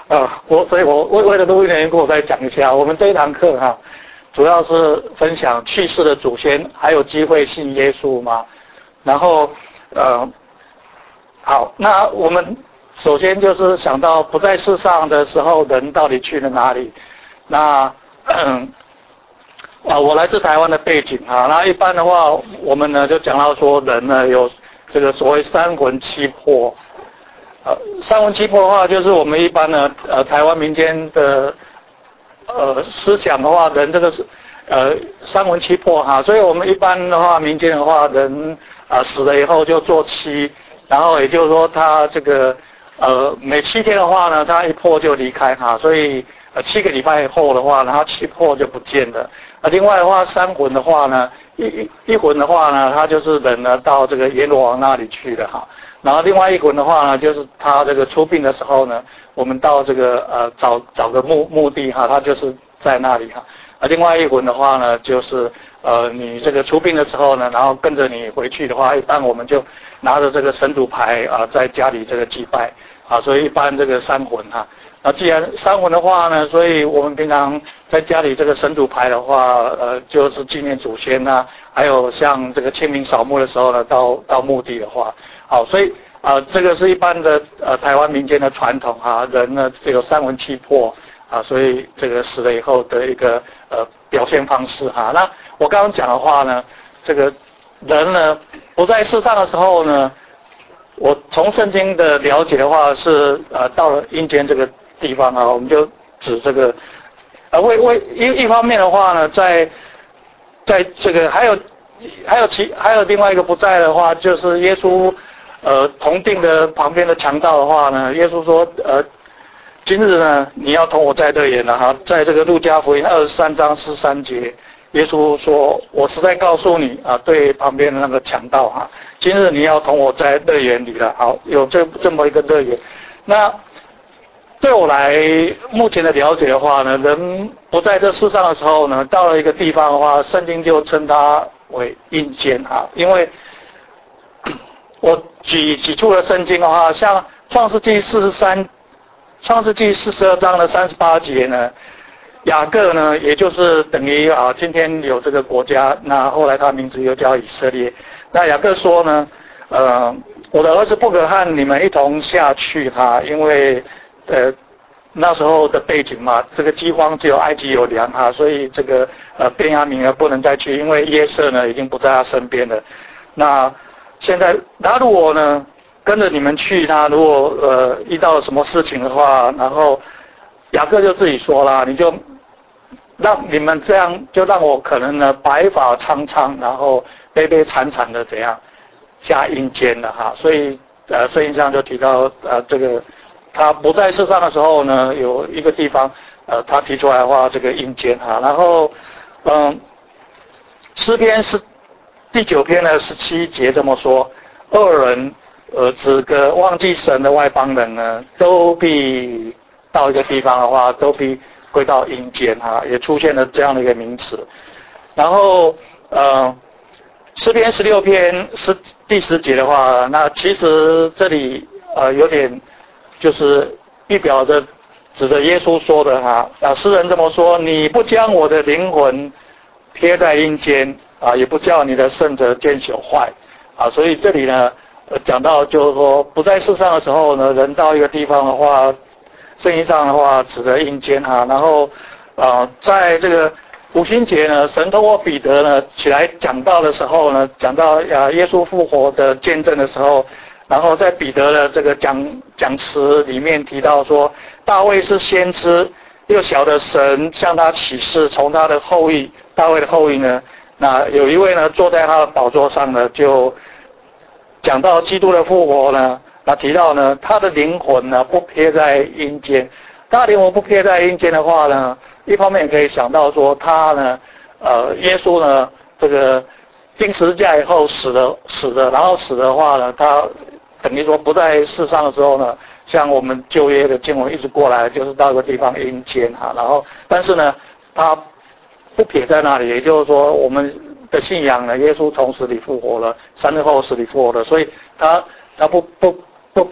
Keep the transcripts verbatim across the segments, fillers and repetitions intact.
啊，我所以我为为了录音的缘故，我再讲一下，我们这一堂课哈、啊，主要是分享去世的祖先还有机会信耶稣嘛。然后呃，好，那我们首先就是想到不在世上的时候，人到底去了哪里？那嗯。啊，我来自台湾的背景啊，那一般的话，我们呢就讲到说人呢有这个所谓三魂七魄，呃，三魂七魄的话，就是我们一般呢，呃，台湾民间的呃思想的话，人这个是呃三魂七魄哈，所以我们一般的话，民间的话，人啊、呃、死了以后就做七，然后也就是说他这个呃每七天的话呢，他一魄就离开哈，所以呃七个礼拜后的话，然后七魄就不见了。啊，另外的话，三魂的话呢，一一一魂的话呢，他就是人呢到这个阎罗王那里去了哈。然后另外一魂的话呢，就是他这个出殡的时候呢，我们到这个呃找找个墓墓地哈，他就是在那里哈。啊，另外一魂的话呢，就是呃你这个出殡的时候呢，然后跟着你回去的话，一般我们就拿着这个神主牌啊，在家里这个祭拜啊，所以一般这个三魂哈。那既然三魂的话呢，所以我们平常在家里这个神主牌的话，呃，就是纪念祖先呐、啊，还有像这个清明扫墓的时候呢，到到墓地的话，好，所以啊、呃，这个是一般的呃台湾民间的传统哈、啊，人呢这个三魂七魄啊，所以这个死了以后的一个呃表现方式哈、啊。那我刚刚讲的话呢，这个人呢不在世上的时候呢，我从圣经的了解的话是呃到了阴间这个地方啊，我们就指这个，呃，为为一一方面的话呢，在在这个还有还有其还有另外一个不在的话，就是耶稣呃同定的旁边的强盗的话呢，耶稣说呃，今日呢你要同我在乐园了哈，在这个路加福音二十三章十三节，耶稣说，我实在告诉你啊，对旁边的那个强盗哈，今日你要同我在乐园里了。好，有这这么一个乐园，那。对我来目前的了解的话呢，人不在这世上的时候呢，到了一个地方的话，圣经就称它为阴间啊。因为我举几处的圣经的话，像创世纪四十三、创世纪四十二章的三十八节呢，雅各呢，也就是等于啊，今天有这个国家，那后来他名字又叫以色列。那雅各说呢，呃，我的儿子不可和你们一同下去哈，因为。呃，那时候的背景嘛，这个饥荒只有埃及有粮哈，所以这个呃便雅悯呢不能再去，因为约瑟呢已经不在他身边了。那现在他如果呢跟着你们去，他如果呃遇到了什么事情的话，然后雅各就自己说啦，你就让你们这样，就让我可能呢白发苍苍，然后悲悲惨惨的怎样下阴间了哈。所以呃圣经上就提到呃这个。他不在世上的时候呢，有一个地方，呃，他提出来的话，这个阴间哈，然后，嗯，诗篇是第九篇的十七节这么说，恶人，呃，指个忘记神的外邦人呢，都必到一个地方的话，都必归到阴间哈，也出现了这样的一个名词，然后，呃，诗篇十六篇是第十节的话，那其实这里呃有点。就是预表着指着耶稣说的哈啊，诗人这么说，你不将我的灵魂撇在阴间啊，也不叫你的圣者见朽坏啊，所以这里呢呃讲到就是说不在世上的时候呢，人到一个地方的话，圣经上的话指的阴间哈，然后啊在这个五旬节呢，神通过彼得呢起来讲道的时候呢，讲到啊耶稣复活的见证的时候。然后在彼得的这个讲讲词里面提到说，大卫是先知，又晓得神向他启示，从他的后裔，大卫的后裔呢，那有一位呢坐在他的宝座上呢，就讲到基督的复活呢，那提到呢他的灵魂呢不撇在阴间，他的灵魂不撇在阴间的话呢，一方面可以想到说他呢，呃，耶稣呢这个钉十字架以后死了死了，然后死的话呢，他。等于说不在世上的时候呢，像我们旧约的经文一直过来，就是到一个地方阴间哈，然后但是呢，他不撇在那里，也就是说我们的信仰呢，耶稣从死里复活了，三日后死里复活了，所以他他不不不被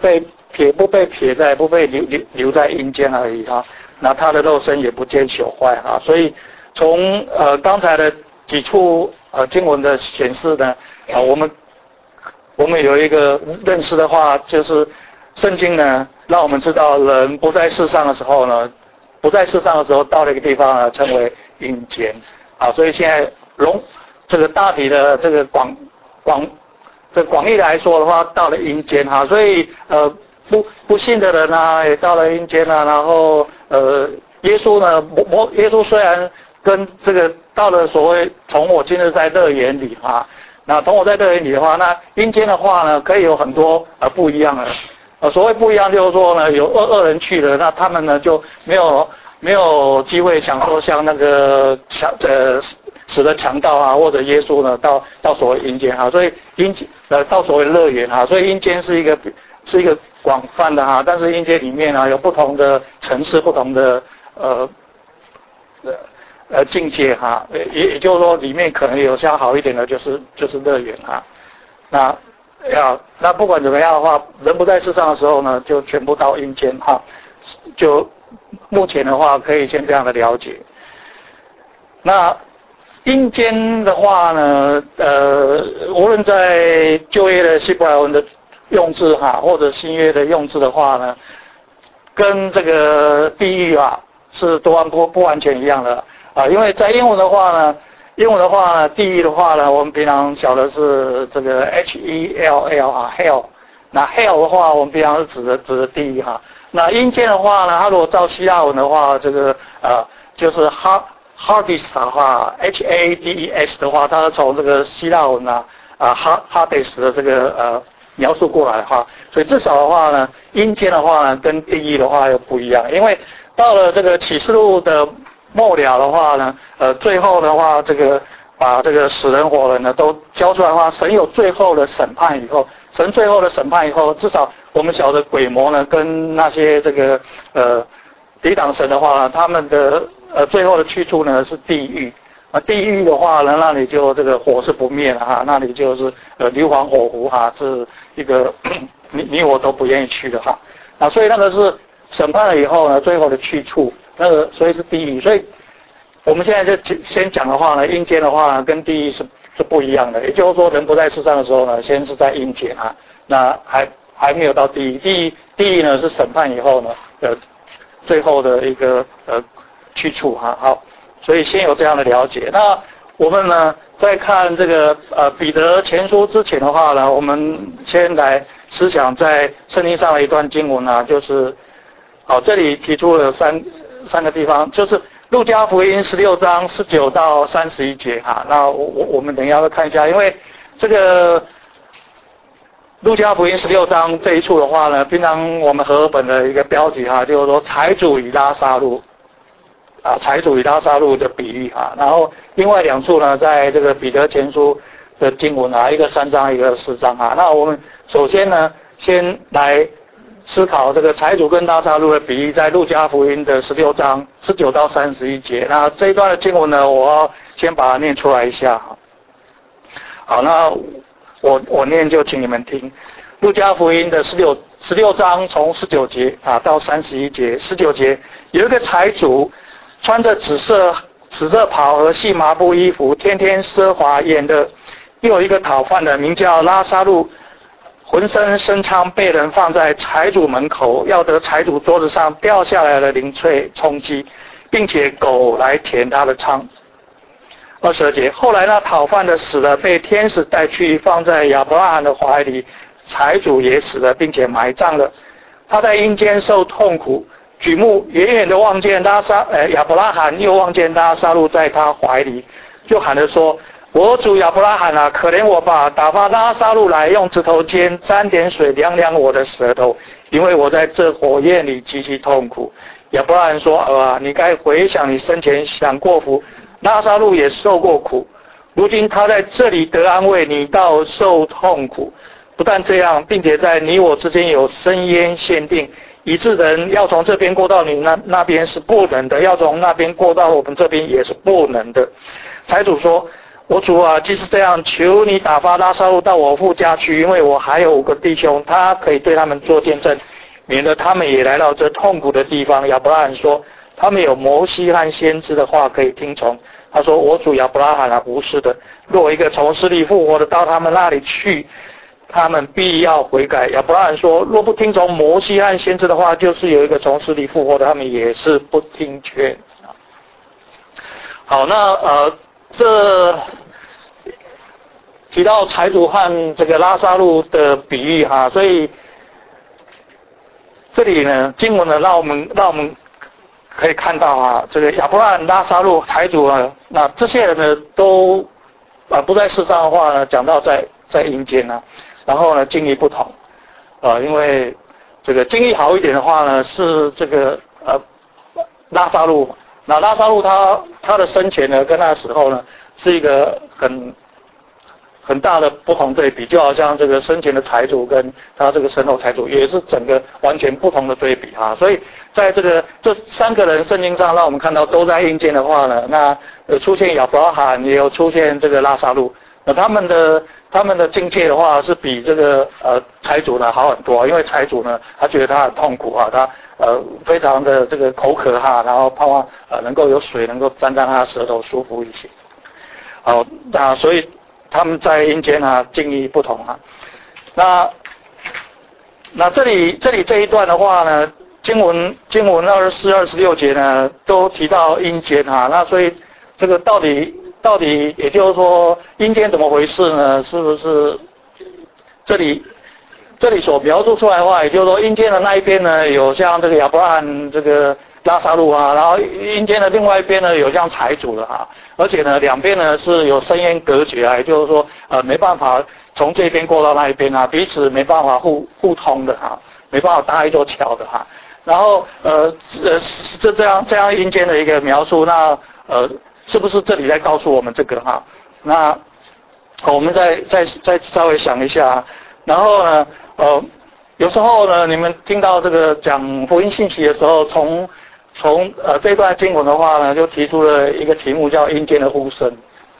撇不被撇在不被留留留在阴间而已哈，那他的肉身也不见朽坏哈，所以从呃刚才的几处呃经文的显示呢，啊我们我们有一个认识的话，就是圣经呢让我们知道人不在世上的时候呢，不在世上的时候到了一个地方呢称为阴间啊，所以现在容这个大体的这个广广这广义来说的话，到了阴间哈，所以呃。不不信的人啊，也到了阴间啊，然后呃，耶稣呢，摩耶稣虽然跟这个到了所谓从我今日在乐园里啊，那从我在乐园里的话，那阴间的话呢，可以有很多呃不一样的，呃，所谓不一样就是说呢，有恶恶人去了，那他们呢就没有没有机会享受像那个强呃死的强盗啊，或者耶稣呢到到所谓阴间啊，所以阴间呃到所谓乐园啊，所以阴间是一个是一个广泛的哈，但是阴间里面呢有不同的层次，不同的呃呃呃境界哈，也也就是说里面可能有相好一点的，就是就是乐园哈。那要那不管怎么样的话，人不在世上的时候呢，就全部到阴间哈。就目前的话，可以先这样的了解。那阴间的话呢，呃，无论在旧约的希伯来文的用字哈，或者新约的用字的话呢，跟这个地狱啊是都完不不完全一样的啊，因为在英文的话呢，英文的话呢，地狱的话呢，我们平常晓得是这个 H E L L 啊 hell， 那 hell 的话，我们平常是指的指的地狱哈。那阴间的话呢，它如果照希腊文的话，这个呃就是 hard hardest 的话 ，H A D E S 的话，它是从这个希腊文啊啊 hard hardest 的这个呃。描述过来哈，所以至少的话呢，阴间的话呢，跟地狱的话又不一样，因为到了这个启示录的末了的话呢，呃，最后的话，这个把这个死人活人呢都交出来的话，神有最后的审判以后，神最后的审判以后，至少我们晓得鬼魔呢跟那些这个呃抵挡神的话，他们的呃最后的去处呢是地狱。啊，地狱的话呢，那里就这个火是不灭的哈，那里就是呃硫磺火湖哈，是一个你你我都不愿意去的哈。啊，所以那个是审判了以后呢，最后的去处，那个所以是地狱。所以我们现在就先讲的话呢，阴间的话呢，跟地狱是是不一样的。也就是说，人不在世上的时候呢，先是在阴间啊，那还还没有到地狱。地狱地狱呢是审判以后呢，呃，最后的一个呃去处哈。好。所以先有这样的了解。那我们呢，在看这个呃彼得前书之前的话呢，我们先来思想在圣经上的一段经文啊，就是好，这里提出了三三个地方，就是路加福音十六章十九到三十一节哈。那我我我们等一下会看一下，因为这个路加福音十六章这一处的话呢，平常我们和合本的一个标题哈，就是说财主与拉撒路。啊，财主与拉撒路的比喻啊，然后另外两处呢，在这个彼得前书的经文啊，一个三章，一个四章啊。那我们首先呢，先来思考这个财主跟拉撒路的比喻，在路加福音的十六章十九到三十一节。那这一段的经文呢，我要先把它念出来一下哈。好，那我我念就请你们听，路加福音的十六十六章从十九节啊到三十一节。十九节有一个财主。穿着紫色紫色袍和细麻布衣服，天天奢华宴乐。又有一个讨饭的，名叫拉撒路，浑身生疮，被人放在财主门口，要得财主桌子上掉下来的零碎充饥，并且狗来舔他的疮。二十二节，后来那讨饭的死了，被天使带去，放在亚伯拉罕的怀里。财主也死了，并且埋葬了。他在阴间受痛苦。举目远远的望见拉撒，呃亚伯拉罕，又望见拉撒路在他怀里，就喊着说：“我主亚伯拉罕啊，可怜我吧，打发拉撒路来，用指头尖沾点水凉凉我的舌头，因为我在这火焰里极其痛苦。”亚伯拉罕说：“儿啊，你该回想你生前享过福，拉撒路也受过苦，如今他在这里得安慰，你倒受痛苦。不但这样，并且在你我之间有深渊限定。”以致人要从这边过到你那那边是不能的，要从那边过到我们这边也是不能的。财主说：“我主啊，即是这样，求你打发拉撒路到我父家去，因为我还有五个弟兄，他可以对他们做见证， 免得他们也来到这痛苦的地方。亚伯拉罕说，他们有摩西和先知的话可以听从。他说，我主亚伯拉罕啊，不是的，若一个从死里复活的到他们那里去，他们必要悔改。亚伯拉罕说，若不听从摩西和先知的话，就是有一个从死里复活的，他们也是不听劝。好，那呃，这提到财主和这个拉撒路的比喻哈，所以这里呢，经文呢，让我们让我们可以看到啊，这个亚伯拉罕、拉撒路、财主啊，那这些人呢，都啊不在世上的话呢，讲到在在阴间啊，然后呢，境遇不同啊，因为这个境遇好一点的话呢，是这个呃拉撒路。那拉撒路他他的生前呢，跟那时候呢，是一个很很大的不同对比，就好像这个生前的财主跟他这个身后财主，也是整个完全不同的对比啊。所以在这个这三个人圣经上，让我们看到都在阴间的话呢，那呃出现亚伯拉罕，也有出现这个拉撒路，那他们的他们的境界的话，是比这个呃财主呢好很多，因为财主呢，他觉得他很痛苦啊，他。呃，非常的这个口渴哈，然后盼望呃能够有水能够沾沾他的舌头舒服一些。好，那所以他们在阴间啊境遇不同啊。那那这里这里这一段的话呢，经文经文二十四、二十六节呢都提到阴间哈，那所以这个到底到底也就是说阴间怎么回事呢？是不是这里？这里所描述出来的话，也就是说，阴间的那一边呢，有像这个亚伯拉罕、这个拉撒路啊，然后阴间的另外一边呢，有像财主的哈，而且呢，两边呢是有深渊隔绝啊，也就是说，呃，没办法从这边过到那一边啊，彼此没办法互互通的哈，没办法搭一座桥的哈。然后呃呃，这这样这样阴间的一个描述，那呃，是不是这里在告诉我们这个哈？那我们再再再稍微想一下，然后呢？呃，有时候呢，你们听到这个讲福音信息的时候，从从呃这段经文的话呢，就提出了一个题目叫阴间的呼声。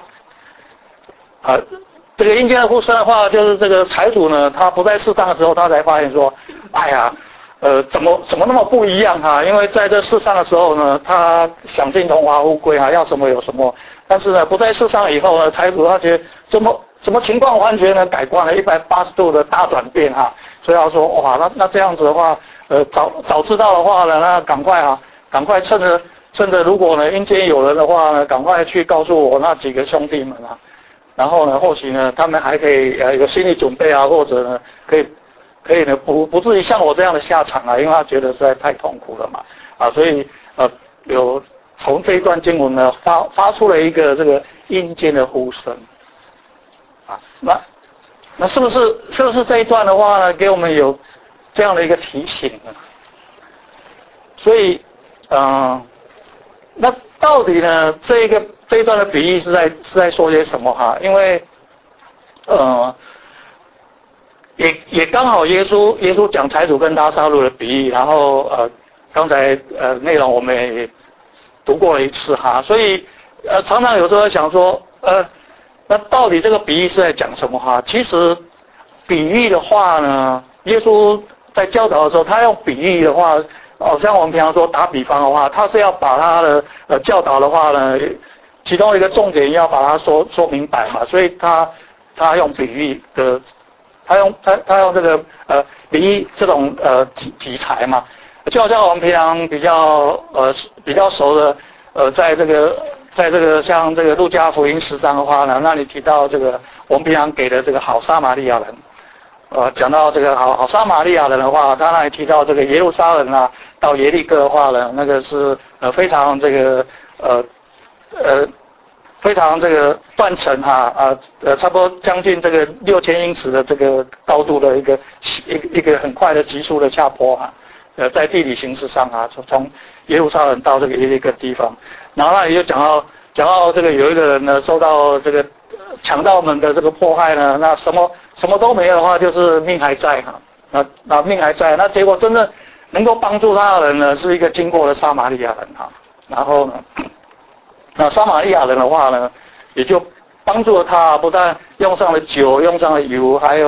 啊，这个阴间的呼声的话，就是这个财主呢，他不在世上的时候，他才发现说，哎呀，呃，怎么怎么那么不一样哈、啊？因为在这世上的时候呢，他享尽荣华富贵啊，要什么有什么。但是呢，不在世上以后呢，财主他觉得怎么？什么情况完全呢改观了一百八十度的大转变哈，所以他说哇，那那这样子的话，呃，早早知道的话呢，那赶快啊，赶快趁着趁着如果呢阴间有人的话呢，赶快去告诉我那几个兄弟们啊，然后呢，或许呢他们还可以呃有心理准备啊，或者呢可以可以呢不不至于像我这样的下场啊，因为他觉得实在太痛苦了嘛啊，所以呃有从这一段经文呢发发出了一个这个阴间的呼声。啊，那那是不是是不是这一段的话呢，给我们有这样的一个提醒呢？所以，嗯、呃，那到底呢，这一个这一段的比喻是在是在说些什么哈？因为，呃，也也刚好耶稣耶稣讲财主跟拉撒路的比喻，然后呃，刚才呃内容我们也读过了一次哈，所以呃常常有时候想说呃。那到底这个比喻是在讲什么哈？其实比喻的话呢，耶稣在教导的时候，他用比喻的话，哦，像我们平常说打比方的话，他是要把他的呃教导的话呢，其中一个重点要把它说说明白嘛，所以他他用比喻的，他用他他用这个呃比喻这种呃题题材嘛，就好像我们平常比较呃比较熟的呃在这个。在这个像这个路加福音十章的话呢，那里提到这个我们平常给的这个好撒玛利亚人，呃，讲到这个好好撒玛利亚人的话，他那里提到这个耶路撒冷啊，到耶利哥的话呢，那个是呃非常这个呃呃非常这个断层哈啊呃差不多将近这个六千英尺的这个高度的一个一个一个很快的急速的下坡啊。呃，在地理形势上啊，从从耶路撒冷到这个耶利哥地方，然后那里就讲到讲到这个有一个人呢，受到这个强盗们的这个迫害呢，那什么什么都没有的话，就是命还在哈，那那命还在，那结果真的能够帮助他的人呢，是一个经过的撒玛利亚人哈，然后呢，那撒玛利亚人的话呢，也就帮助了他，不但用上了酒，用上了油，还有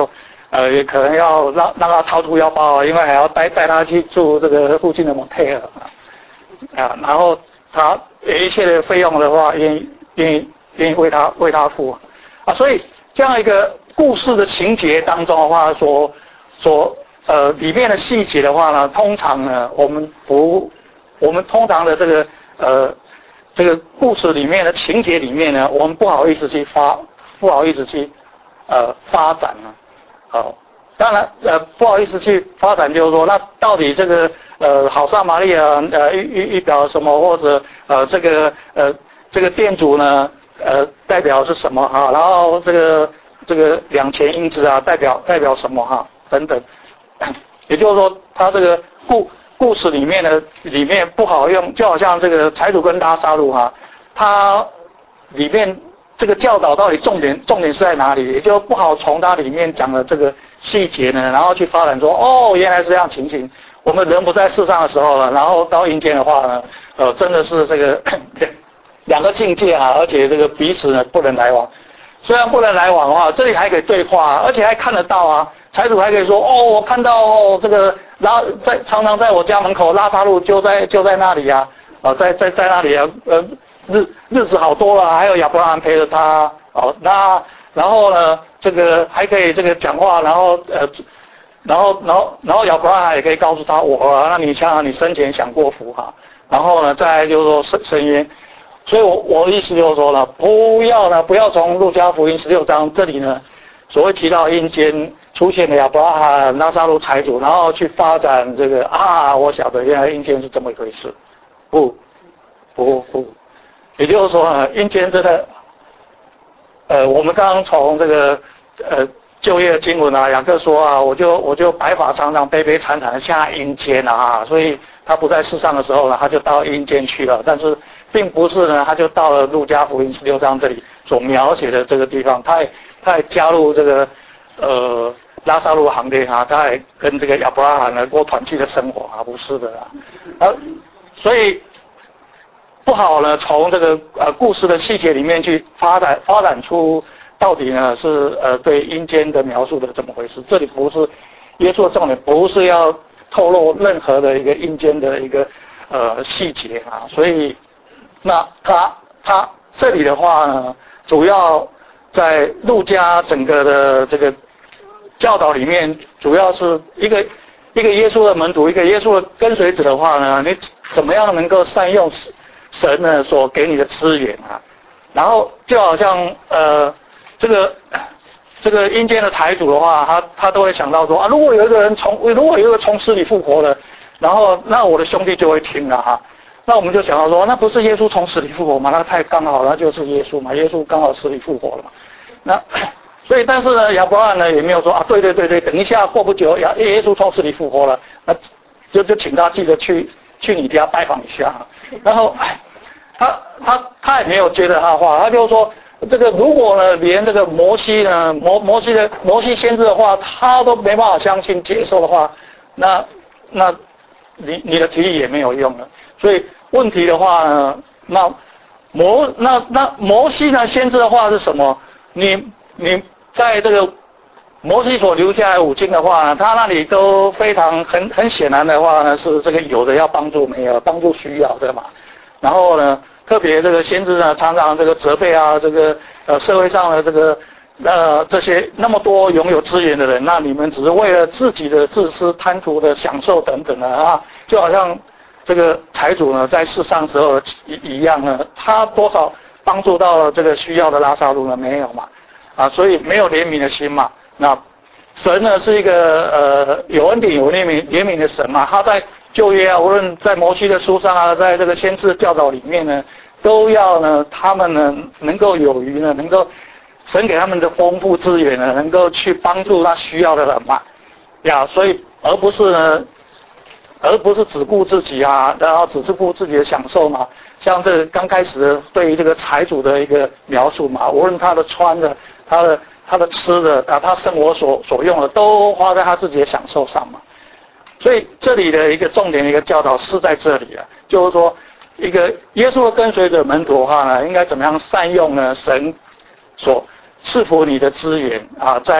呃，也可能要让让他掏出腰包，因为还要带带他去住这个附近的 motel 啊，然后他一切的费用的话，愿意愿意愿意为他为他付啊，所以这样一个故事的情节当中的话，所所呃里面的细节的话呢，通常呢我们不我们通常的这个呃这个故事里面的情节里面呢，我们不好意思去发不好意思去呃发展啊。好，当然，呃，不好意思去发展，就是说，那到底这个呃，好撒玛利亚呃预预预表什么，或者呃，这个呃，这个店主呢，呃，代表是什么哈？然后这个这个两钱银子啊，代表代表什么哈？等等，也就是说，他这个故故事里面的里面不好用，就好像这个财主跟拉撒路哈，他里面。这个教导到底重点重点是在哪里？也就不好从它里面讲的这个细节呢，然后去发展说，哦，原来是这样情形。我们人不在世上的时候了，然后到阴间的话呢，呃，真的是这个两个境界啊，而且这个彼此呢不能来往。虽然不能来往的话，这里还可以对话，而且还看得到啊。财主还可以说，哦，我看到、哦、这个拉在常常在我家门口拉撒路就在就在那里啊，啊，在在在那里啊，呃。日日子好多了，还有亚伯拉罕陪着他哦，那然后呢，这个还可以这个讲话，然后呃，然后然后然后亚伯拉罕也可以告诉他我，那你想想你生前享过福哈，然后呢，再来就是说申申冤，所以我我的意思就是说呢，不要呢不要从路加福音十六章这里呢，所谓提到阴间出现的亚伯拉罕、拉撒路财主，然后去发展这个啊，我晓得原来阴间是这么一回事，不不不。也就是说呢，阴间真的，呃，我们刚刚从这个呃就业经文啊，雅各说啊，我就我就白发苍苍、悲悲惨惨的下阴间啊，所以他不在世上的时候呢，他就到阴间去了。但是并不是呢，他就到了路加福音十六章这里所描写的这个地方，他也他也加入这个呃拉撒路行列啊，他也跟这个亚伯拉罕呢过团契的生活啊，不是的啊，啊，所以。不好呢，从这个呃故事的细节里面去发展发展出到底呢是呃对阴间的描述的怎么回事？这里不是耶稣的重点，不是要透露任何的一个阴间的一个呃细节啊，所以那他他这里的话呢，主要在路加整个的这个教导里面，主要是一个一个耶稣的门徒，一个耶稣的跟随者的话呢，你怎么样能够善用神呢所给你的资源啊，然后就好像呃这个这个阴间的财主的话，他他都会想到说啊，如果有一个人从如果有一个从死里复活了，然后那我的兄弟就会听了哈。那我们就想到说，那不是耶稣从死里复活吗？那太刚好了，那就是耶稣嘛，耶稣刚好死里复活了嘛。那所以但是呢，亚伯拉罕呢也没有说啊，对对对对，等一下过不久亚耶稣从死里复活了，那就就请他记得去去你家拜访一下。然后，他他他也没有接着他的话，他就说，这个如果呢，连这个摩西呢，摩摩西的摩西先知的话，他都没办法相信接受的话，那那你你的提议也没有用了。所以问题的话呢，那摩那那摩西呢，先知的话是什么？你你在这个摩西所留下来五经的话呢，他那里都非常很很显然的话呢，是这个有的要帮助没有帮助需要的嘛。然后呢，特别这个先知呢，常常这个责备啊，这个呃社会上的这个呃这些那么多拥有资源的人，那你们只是为了自己的自私、贪图的享受等等的啊，就好像这个财主呢在世上时候一一样呢，他多少帮助到了这个需要的拉撒路呢？没有嘛，啊，所以没有怜悯的心嘛。那神呢是一个呃有恩典有怜悯怜悯的神嘛，他在旧约啊，无论在摩西的书上啊，在这个先知教导里面呢，都要呢他们呢能够有余呢，能够神给他们的丰富资源呢，能够去帮助他需要的人嘛，呀，所以而不是呢，而不是只顾自己啊，然后只是顾自己的享受嘛。像这刚开始的对于这个财主的一个描述嘛，无论他的穿的，他的。他的吃的啊，他生活所所用的都花在他自己的享受上嘛，所以这里的一个重点的一个教导是在这里啊，就是说一个耶稣的跟随者门徒的话呢，应该怎么样善用呢神所赐福你的资源啊，在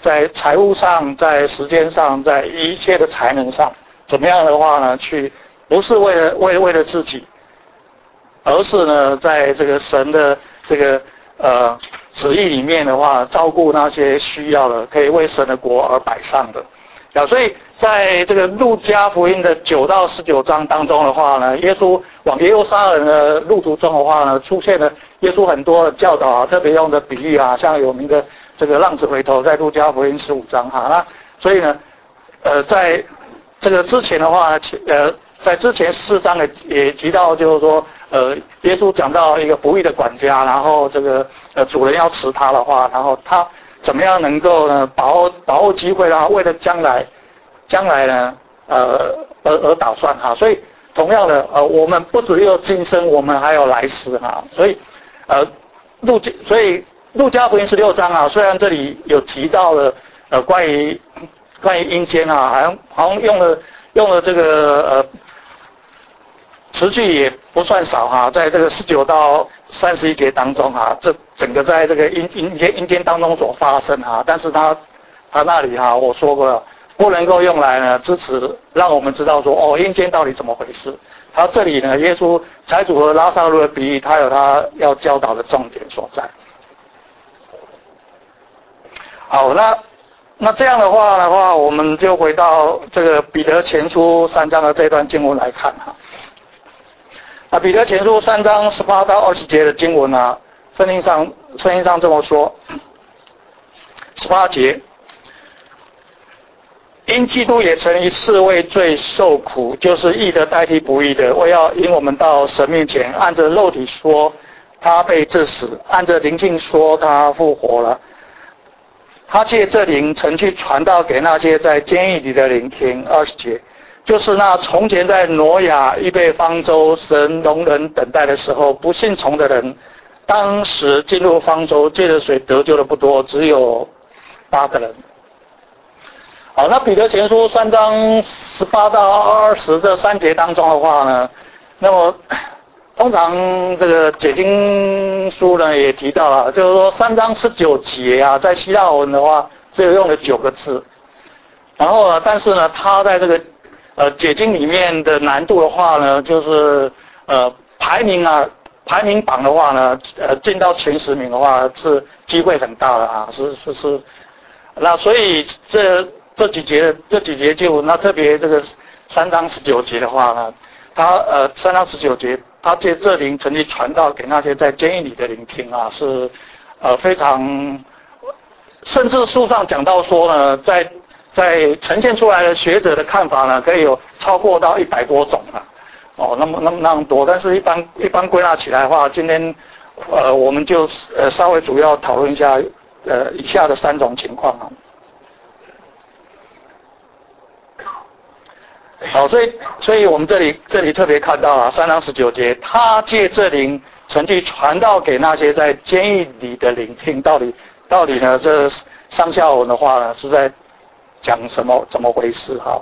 在财务上，在时间上，在一切的才能上，怎么样的话呢？去不是为了为为了自己，而是呢，在这个神的这个呃旨意里面的话，照顾那些需要的，可以为神的国而摆上的。啊，所以在这个路加福音的九到十九章当中的话呢，耶稣往耶路撒冷的路途中的话呢，出现了耶稣很多的教导啊，特别用的比喻啊，像有名的这个浪子回头，在路加福音十五章哈。那所以呢，呃，在这个之前的话，呃，在之前四章也也提到，就是说，呃，耶稣讲到一个不义的管家，然后这个呃主人要辞他的话，然后他怎么样能够呢把握把握机会啦？为了将来，将来呢，呃，而而打算哈。所以同样的，呃，我们不只有今生，我们还有来世哈。所以，呃，路加，所以路加福音十六章啊，虽然这里有提到了呃关于关于阴间啊，好像好像用了用了这个呃词句也不算少哈，在这个十九到三十一节当中哈，这整个在这个阴阴间阴间当中所发生哈，但是他他那里哈，我说过了，不能够用来呢支持，让我们知道说哦阴间到底怎么回事。他这里呢，耶稣财主和拉撒路的比喻，他有他要教导的重点所在。好，那那这样的话的话，我们就回到这个彼得前书三章的这段经文来看哈。那彼得前书三章十八到二十节的经文啊，圣经上圣经上这么说，十八节，因基督也曾一次为罪受苦，就是义的代替不义的，为要引我们到神面前。按着肉体说，他被治死；按着灵性说，他复活了。他借这灵曾去传道给那些在监狱里的灵听。二十节，就是那从前在挪亚预备方舟，神容人等待的时候，不信从的人，当时进入方舟，借着水得救的不多，只有八个人。好，那彼得前书三章十八到二十这三节当中的话呢，那么通常这个解经书呢也提到了，就是说三章十九节啊，在希腊文的话只有用了九个字，然后呢，但是呢，它在这个呃解经里面的难度的话呢，就是呃排名啊排名榜的话呢，呃进到前十名的话是机会很大的啊，是是是，那所以这这几节这几节就那特别这个三章十九节的话呢，它呃三章十九节。他借这灵曾经传道给那些在监狱里的聆听啊，是呃非常，甚至书上讲到说呢，在在呈现出来的学者的看法呢，可以有超过到一百多种啊，哦，那么那么那么多，但是一般一般归纳起来的话，今天呃我们就呃稍微主要讨论一下呃以下的三种情况啊。好，所以，所以我们这里这里特别看到啊，三章十九节，他借这灵曾去传道给那些在监狱里的聆听，到底到底呢？这上下文的话呢，是在讲什么？怎么回事？哈。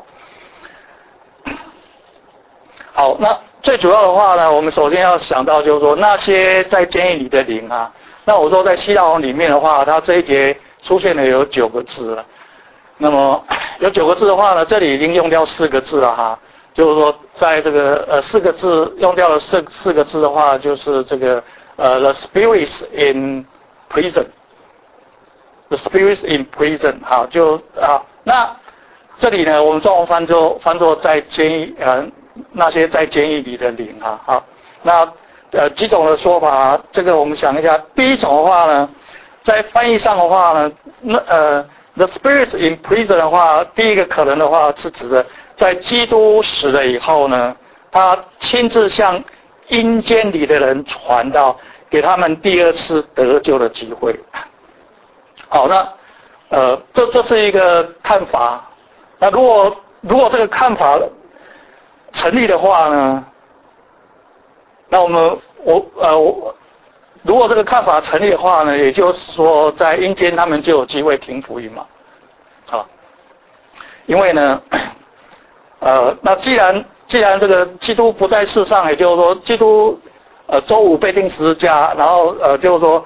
好，那最主要的话呢，我们首先要想到就是说，那些在监狱里的灵啊，那我说在希腊文里面的话，它这一节出现了有九个字了。那么有九个字的话呢，这里已经用掉四个字了哈，就是说在这个呃四个字用掉了四四个字的话，就是这个呃 the spirits in prison，the spirits in prison， 好，就啊那这里呢，我们中文翻作翻作在监狱呃那些在监狱里的灵哈，好，那呃几种的说法，这个我们想一下，第一种的话呢，在翻译上的话呢，那呃。The spirits in prison 的话，第一个可能的话是指的，在基督死了以后呢，他亲自向阴间里的人传道，给他们第二次得救的机会。好，那呃，这这是一个看法。那如果如果这个看法成立的话呢，那我们我呃我。如果这个看法成立的话呢，也就是说，在阴间他们就有机会听福音嘛，啊，因为呢，呃，那既然既然这个基督不在世上，也就是说，基督呃周五被钉十字架，然后呃就是说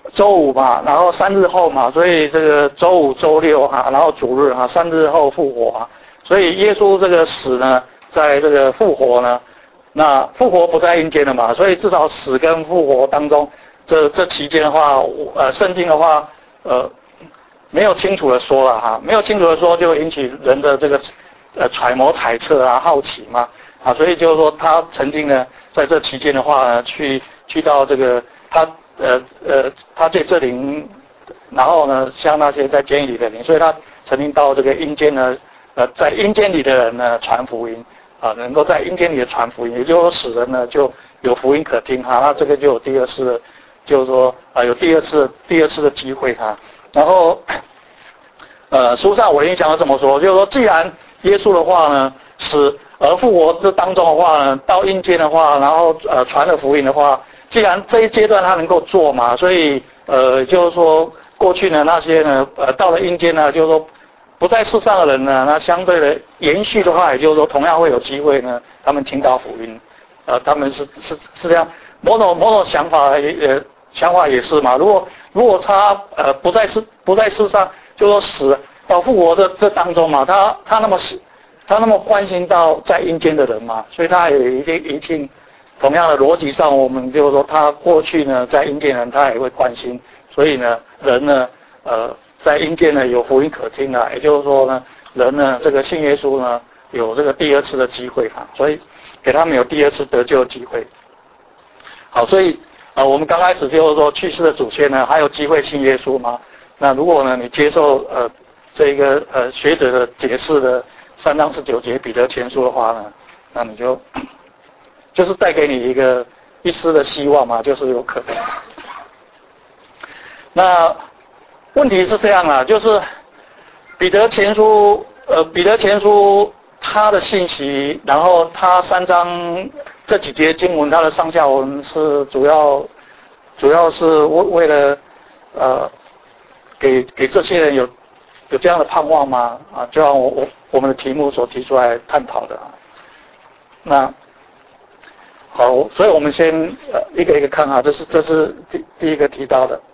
周五嘛，然后三日后嘛，所以这个周五、周六哈，然后主日哈，三日后复活啊。所以耶稣这个死呢，在这个复活呢，那复活不在阴间了嘛，所以至少死跟复活当中，这这期间的话，呃，圣经的话，呃，没有清楚的说了哈，没有清楚的说就引起人的这个呃揣摩揣测啊、好奇嘛啊，所以就是说他曾经呢，在这期间的话呢，去去到这个他。呃呃，他在这里，然后呢，向那些在监狱里的人，所以他曾经到这个阴间呢，呃，在阴间里的人呢传福音啊，能够在阴间里传福音，也就是说死人呢就有福音可听哈，那这个就有第二次的，就是说啊有第二次第二次的机会哈，然后呃书上我印象要这么说，就是说既然耶稣的话呢死而复活这当中的话呢，到阴间的话，然后呃传了福音的话。既然这一阶段他能够做嘛，所以呃，就是说过去呢那些呢，呃，到了阴间呢，就是说不在世上的人呢，那相对的延续的话，也就是说同样会有机会呢，他们听到福音，呃，他们是是是这样，某种某种想法也呃想法也是嘛。如果如果他呃不在世不在世上，就说死到复活的这当中嘛，他他那么死，他那么关心到在阴间的人嘛，所以他也一定一定。同样的逻辑上，我们就是说，他过去呢，在阴间人他也会关心，所以呢，人呢，呃，在阴间呢有福音可听啊，也就是说呢，人呢，这个信耶稣呢，有这个第二次的机会啊，所以给他们有第二次得救的机会。好，所以呃，我们刚开始就是说，去世的祖先呢，还有机会信耶稣吗？那如果呢，你接受呃这个呃学者的解释的三章十九节彼得前书的话呢，那你就。就是带给你一个一丝的希望嘛，就是有可能。那问题是这样啊，就是彼得前书，呃，彼得前书他的信息，然后他三章这几节经文，他的上下文是主要，主要是为为了呃，给给这些人有有这样的盼望吗？啊，就像我我我们的题目所提出来探讨的啊，那。好，所以我们先呃一个一个看哈，这是这是第第一个提到的。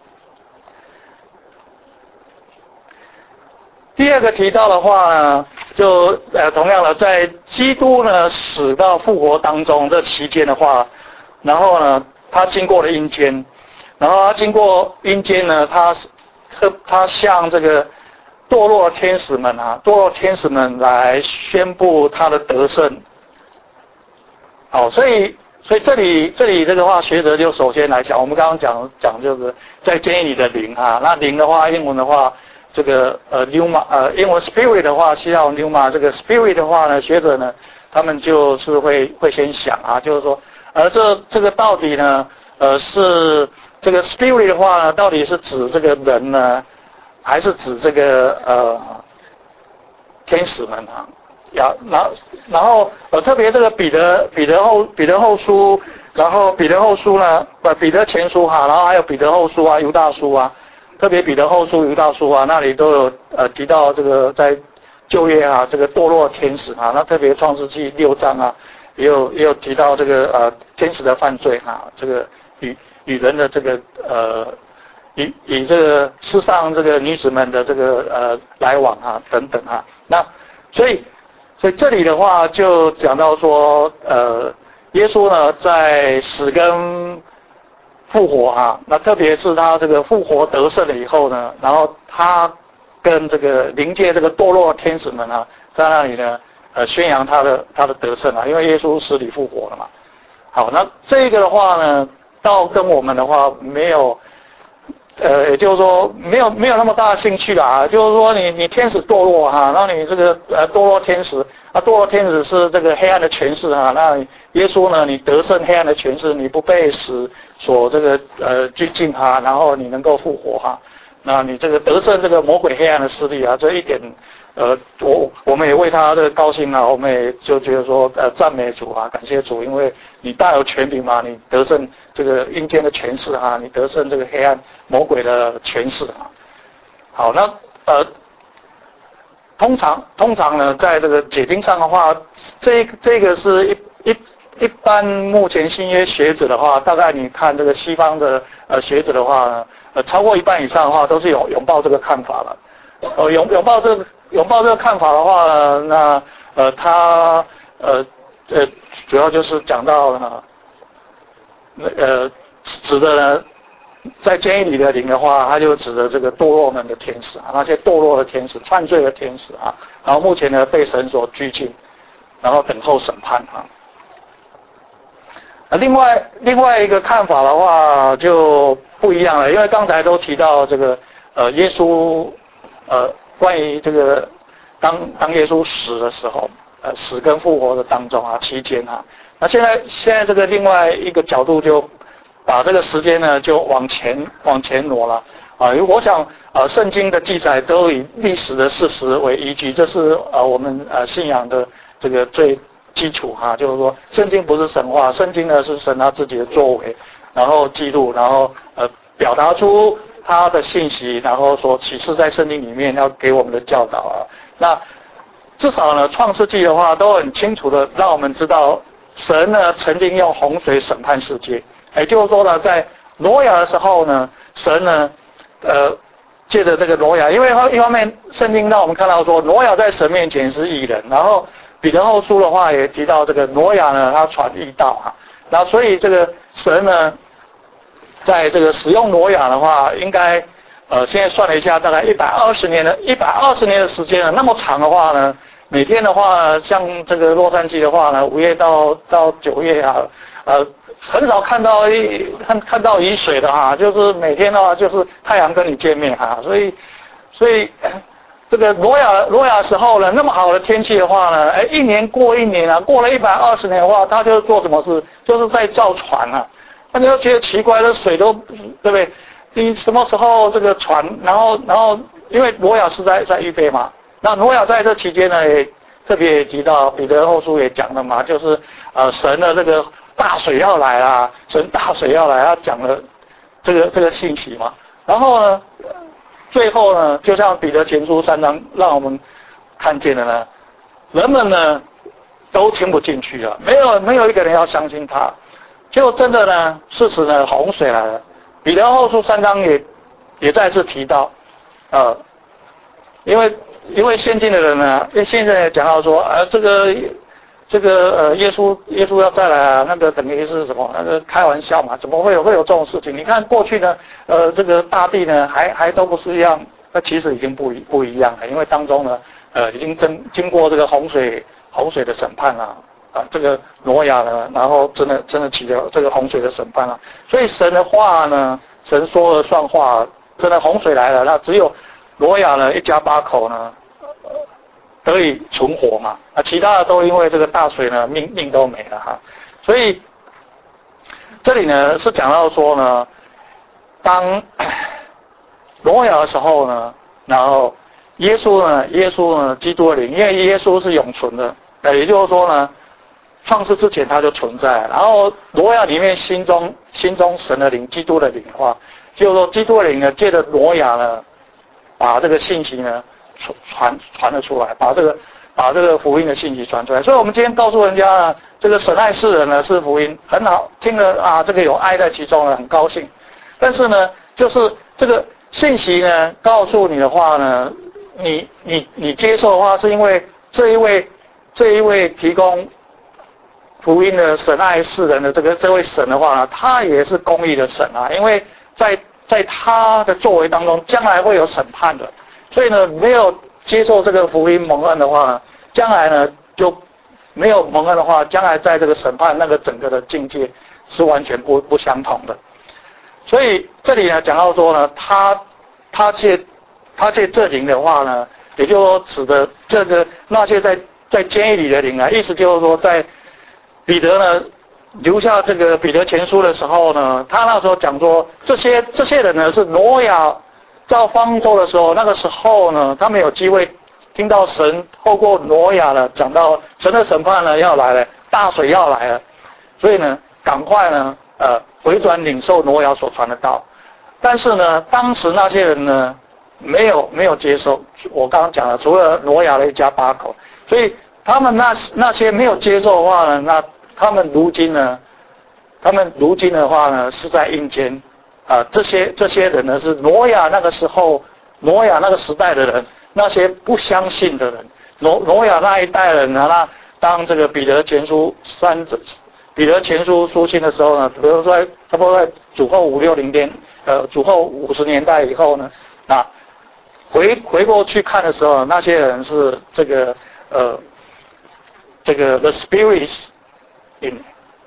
第二个提到的话呢，就呃同样的，在基督呢死到复活当中这期间的话，然后呢他经过了阴间，然后他经过阴间呢，他他他向这个堕落天使们啊，堕落天使们来宣布他的得胜。好，所以所以这里这里这个话，学者就首先来讲，我们刚刚讲讲就是在监狱里的灵啊，那灵的话，英文的话，这个呃 pneuma 呃英文 spirit 的话，希腊 pneuma 这个 spirit 的话呢，学者呢他们就是会会先想啊，就是说，而这这个到底呢，呃是这个 spirit 的话呢，到底是指这个人呢，还是指这个呃天使们啊？呀，然后然后呃，特别这个彼得彼得后彼得后书，然后彼得后书呢，不彼得前书哈，然后还有彼得后书啊、犹大书啊，特别彼得后书、犹大书啊，那里都有呃提到这个在旧约啊，这个堕落天使啊，那特别创世纪六章啊，也有也有提到这个呃天使的犯罪哈、啊，这个与与人的这个呃与与这个世上这个女子们的这个呃来往啊等等啊，那所以。所以这里的话就讲到说，呃，耶稣呢在死跟复活啊，那特别是他这个复活得胜了以后呢，然后他跟这个灵界这个堕落天使们啊，在那里呢，呃，宣扬他的他的得胜啊，因为耶稣死里复活了嘛。好，那这个的话呢，到跟我们的话没有。呃，也就是说，没有没有那么大的兴趣啦。就是说你，你你天使堕落哈，那你这个呃堕落天使啊，堕落天使是这个黑暗的权势哈。那耶稣呢，你得胜黑暗的权势，你不被死所这个呃拘禁哈，然后你能够复活哈。那你这个得胜这个魔鬼黑暗的势力啊，这一点呃，我我们也为他的高兴啊，我们也就觉得说呃赞美主啊，感谢主，因为你大有权柄嘛，你得胜这个阴间的权势啊，你得胜这个黑暗魔鬼的权势啊。好，那呃，通常通常呢，在这个解经上的话，这这个是一一一般目前新约学者的话，大概你看这个西方的呃学者的话呢，呃超过一半以上的话都是拥拥抱这个看法了。呃拥拥抱这个拥抱这个看法的话呢，那呃他呃呃主要就是讲到呢，呃指的呢在监狱里的灵的话，他就指的这个堕落们的天使啊，那些堕落的天使、犯罪的天使啊，然后目前呢被神所拘禁，然后等候审判啊。另外另外一个看法的话就不一样了，因为刚才都提到这个呃耶稣呃关于这个当当耶稣死的时候，呃死跟复活的当中啊期间啊，那现在现在这个另外一个角度就把这个时间呢就往前往前挪了啊，因为我想呃圣经的记载都以历史的事实为依据，这是呃我们呃信仰的这个最基础哈，就是说圣经不是神话，圣经呢是神他自己的作为，然后记录，然后呃表达出他的信息，然后所启示在圣经里面要给我们的教导啊。那至少呢创世纪的话都很清楚的让我们知道，神呢曾经用洪水审判世界，也就是说呢在挪亚的时候呢，神呢呃借着这个挪亚，因为一方面圣经让我们看到说挪亚在神面前是义人，然后彼得后书的话也提到这个挪亚呢他传义道啊，那所以这个神呢在这个使用挪亚的话，应该呃现在算了一下，大概一百二十年的一百二十年的时间了，那么长的话呢，每天的话像这个洛杉矶的话呢，五月到到九月啊，呃很少看到一看看到雨水的哈，就是每天的话就是太阳跟你见面哈，所以所以这个挪亚挪亚时候呢，那么好的天气的话呢，哎，一年过一年啊，过了一百二十年的话，他就做什么事？就是在造船啊。那你就觉得奇怪，这水都对不对？你什么时候这个船？然后然后因为挪亚是在在预备嘛，那挪亚在这期间呢，也特别也提到彼得后书也讲了嘛，就是呃神的这个大水要来啊，神大水要来，他讲了这个这个信息嘛。然后呢？最后呢，就像彼得前书三章让我们看见的呢，人们呢都听不进去了，没有没有一个人要相信他，就真的呢，事实呢洪水来了。彼得后书三章也也再次提到，呃，因为因为现今的人呢，因为现在也讲到说，呃，这个这个呃耶稣耶稣要再来啊，那个等于是什么？那个开玩笑嘛，怎么会有会有这种事情？你看过去呢，呃，这个大地呢还还都不是一样，那其实已经不一不一样了，因为当中呢，呃，已经经经过这个洪水洪水的审判了啊，这个挪亚呢，然后真的真的起了这个洪水的审判了，所以神的话呢，神说了算话，真的洪水来了，那只有挪亚呢一家八口呢。得以存活嘛？啊，其他的都因为这个大水呢，命命都没了哈。所以这里呢是讲到说呢，当挪亚的时候呢，然后耶稣呢，耶稣呢，基督的灵，因为耶稣是永存的，呃，也就是说呢，创世之前他就存在。然后挪亚里面心中心中神的灵，基督的灵的话，就是说基督的灵呢，借着挪亚呢，把这个信息呢。传传了出来，把这个把这个福音的信息传出来。所以我们今天告诉人家呢，这个神爱世人呢是福音，很好，听了啊，这个有爱在其中呢，很高兴。但是呢，就是这个信息呢告诉你的话呢，你你你接受的话，是因为这一位这一位提供福音的神爱世人的这个这位神的话呢，他也是公义的神啊，因为在在他的作为当中，将来会有审判的。所以呢，没有接受这个福音蒙恩的话，将来呢就没有蒙恩的话，将来在这个审判那个整个的境界是完全不不相同的。所以这里呢讲到说呢，他他借他借这灵的话呢，也就是说指的这个那些在在监狱里的灵啊，意思就是说在彼得呢留下这个彼得前书的时候呢，他那时候讲说这些这些人呢是挪亚。造方舟的时候，那个时候呢，他们有机会听到神透过挪亚呢讲到神的审判呢要来了，大水要来了，所以呢，赶快呢，呃，回转领受挪亚所传的道。但是呢，当时那些人呢，没有没有接受。我刚刚讲了，除了挪亚的一家八口，所以他们那那些没有接受的话呢，那他们如今呢，他们如今的话呢是在阴间啊、呃，这些这些人呢是挪亚那个时候挪亚那个时代的人，那些不相信的人，挪挪亚那一代人呢，那当这个彼得前书三彼得前书书信的时候呢，比如说差不多在主后五六零年，呃，主后五十年代以后呢，那回回过去看的时候，那些人是这个呃，这个 the spirits in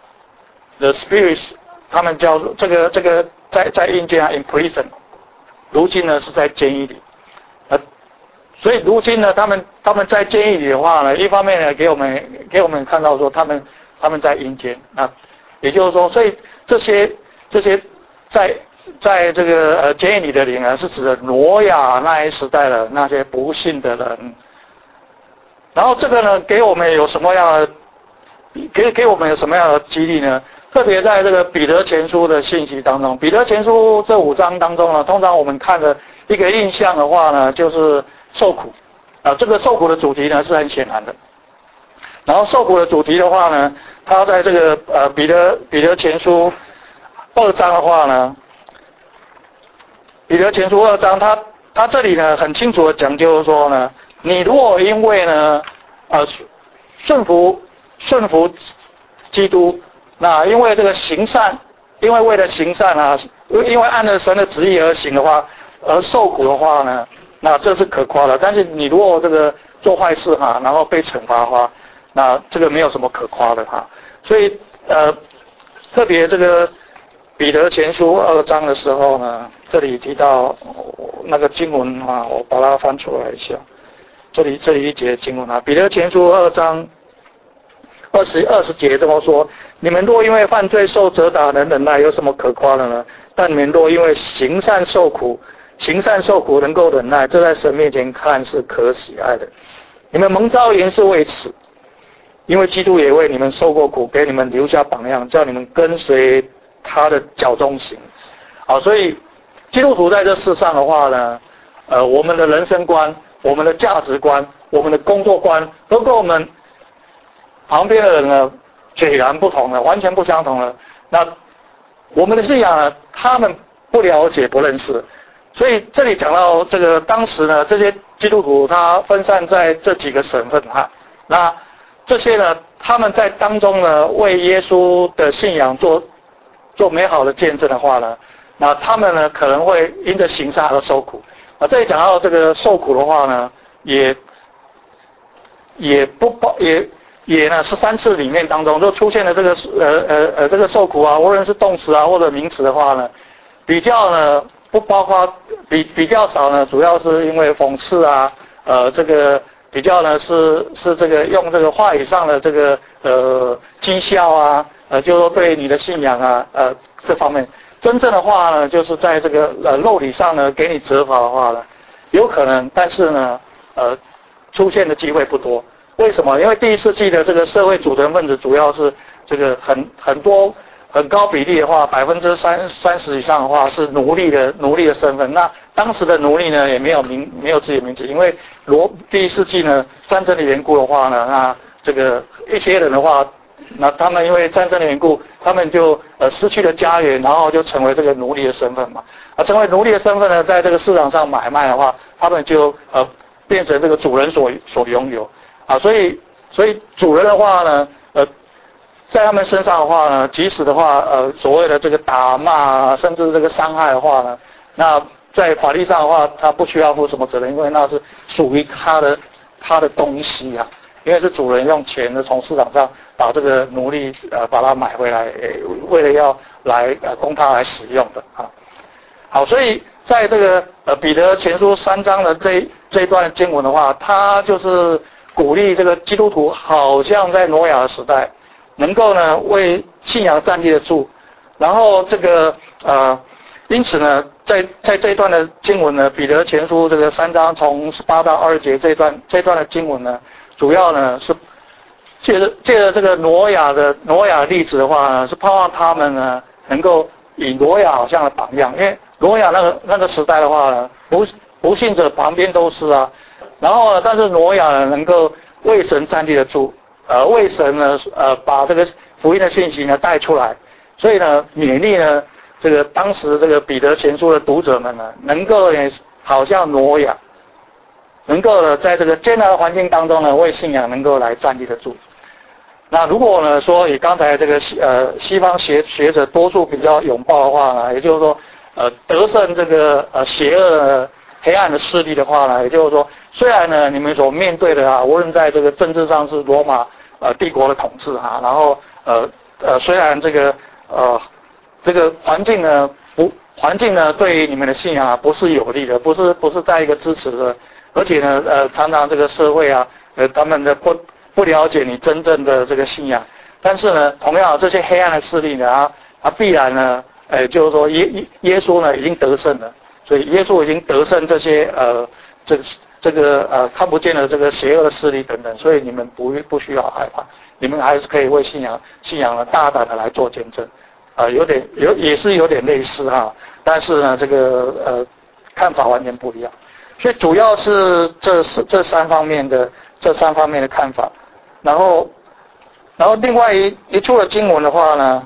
the spirits， 他们叫这个这个在在阴间啊 in prison， 如今呢是在监狱里，呃，所以如今呢他们他们在监狱里的话呢，一方面呢给我们给我们看到说他们。他们在阴间啊，也就是说，所以这些这些在在这个呃监狱里的灵啊，是指的挪亚那一时代的那些不信的人。然后这个呢，给我们有什么样的给给我们有什么样的激励呢？特别在这个彼得前书的信息当中，彼得前书这五章当中呢，通常我们看的一个印象的话呢，就是受苦啊，这个受苦的主题呢是很显然的。然后受苦的主题的话呢，他在这个呃彼得彼得前书二章的话呢，彼得前书二章，他他这里呢很清楚的讲究说呢，你如果因为呢呃顺服顺服基督，那因为这个行善，因为为了行善啊，因为按照神的旨意而行的话，而受苦的话呢，那这是可夸的。但是你如果这个做坏事哈，然后被惩罚的话，那这个没有什么可夸的哈，所以呃，特别这个彼得前书二章的时候呢，这里提到那个经文啊，我把它翻出来一下，这里这里一节经文啊，彼得前书二章二十二十节这么说：你们若因为犯罪受责打能忍耐，有什么可夸的呢？但你们若因为行善受苦，行善受苦能够忍耐，这在神面前看是可喜爱的。你们蒙召原是为此。因为基督也为你们受过苦，给你们留下榜样，叫你们跟随他的脚中行。好，所以基督徒在这世上的话呢，呃，我们的人生观、我们的价值观、我们的工作观，都跟我们旁边的人呢截然不同了，完全不相同了。那我们的信仰呢，他们不了解、不认识。所以这里讲到这个，当时呢，这些基督徒他分散在这几个省份哈，那。这些呢，他们在当中呢，为耶稣的信仰做做美好的见证的话呢，那他们呢可能会因着行善而受苦。啊，这里讲到这个受苦的话呢，也也不包也也呢十三次里面当中就出现了这个呃呃呃这个受苦啊，无论是动词啊或者名词的话呢，比较呢不包括比比较少呢，主要是因为讽刺啊，呃这个。比较呢是是这个用这个话语上的这个呃讥笑啊，呃就是说对你的信仰啊呃这方面，真正的话呢就是在这个呃肉体上呢给你责罚的话呢，有可能，但是呢呃出现的机会不多。为什么？因为第一世纪的这个社会组成分子主要是这个很很多很高比例的话，百分之三三十以上的话是奴隶的奴隶的身份。那当时的奴隶呢也没有名没有自己的名字，因为罗第一世纪呢战争的缘故的话呢，那这个一些人的话，那他们因为战争的缘故，他们就呃失去了家园，然后就成为这个奴隶的身份嘛。啊，成为奴隶的身份呢，在这个市场上买卖的话，他们就呃变成这个主人所所拥有啊。所以所以主人的话呢，呃。在他们身上的话呢，即使的话，呃，所谓的这个打骂，甚至这个伤害的话呢，那在法律上的话，他不需要负什么责任，因为那是属于他的他的东西啊，因为是主人用钱呢从市场上把这个奴隶呃把它买回来，呃、为了要来呃供他来使用的啊。好，所以在这个呃彼得前书三章的这这一段经文的话，他就是鼓励这个基督徒，好像在挪亚的时代。能够呢为信仰站立得住，然后这个呃，因此呢，在在这一段的经文呢，彼得前书这个三章从十八到二十节这一段这一段的经文呢，主要呢是借着借着这个挪亚的挪亚的例子的话呢，是盼望他们呢能够以挪亚好像的榜样，因为挪亚那个那个时代的话呢，不不信者旁边都是啊，然后呢，但是挪亚呢能够为神站立得住。呃，为神呢，呃，把这个福音的信息呢带出来，所以呢勉励呢这个当时这个彼得前书的读者们呢，能够呢好像挪亚，能够呢在这个艰难的环境当中呢，为信仰能够来站立得住。那如果呢说以刚才这个西呃西方学学者多数比较拥抱的话呢，也就是说呃得胜这个呃邪恶的黑暗的势力的话呢，也就是说虽然呢你们所面对的啊，无论在这个政治上是罗马呃帝国的统治哈、啊，然后呃呃虽然这个呃这个环境呢不环境呢对于你们的信仰啊不是有利的，不是不是在一个支持的，而且呢呃常常这个社会啊呃他们的不不了解你真正的这个信仰，但是呢同样这些黑暗的势力呢啊啊必然呢呃就是说耶耶耶稣呢已经得胜了，所以耶稣已经得胜这些呃这个这个呃看不见的这个邪恶的势力等等，所以你们不不需要害怕，你们还是可以为信仰信仰呢大胆的来做见证。呃，有点有也是有点类似哈，但是呢，这个呃看法完全不一样，所以主要是这这三方面的这三方面的看法，然后然后另外一一处的经文的话呢，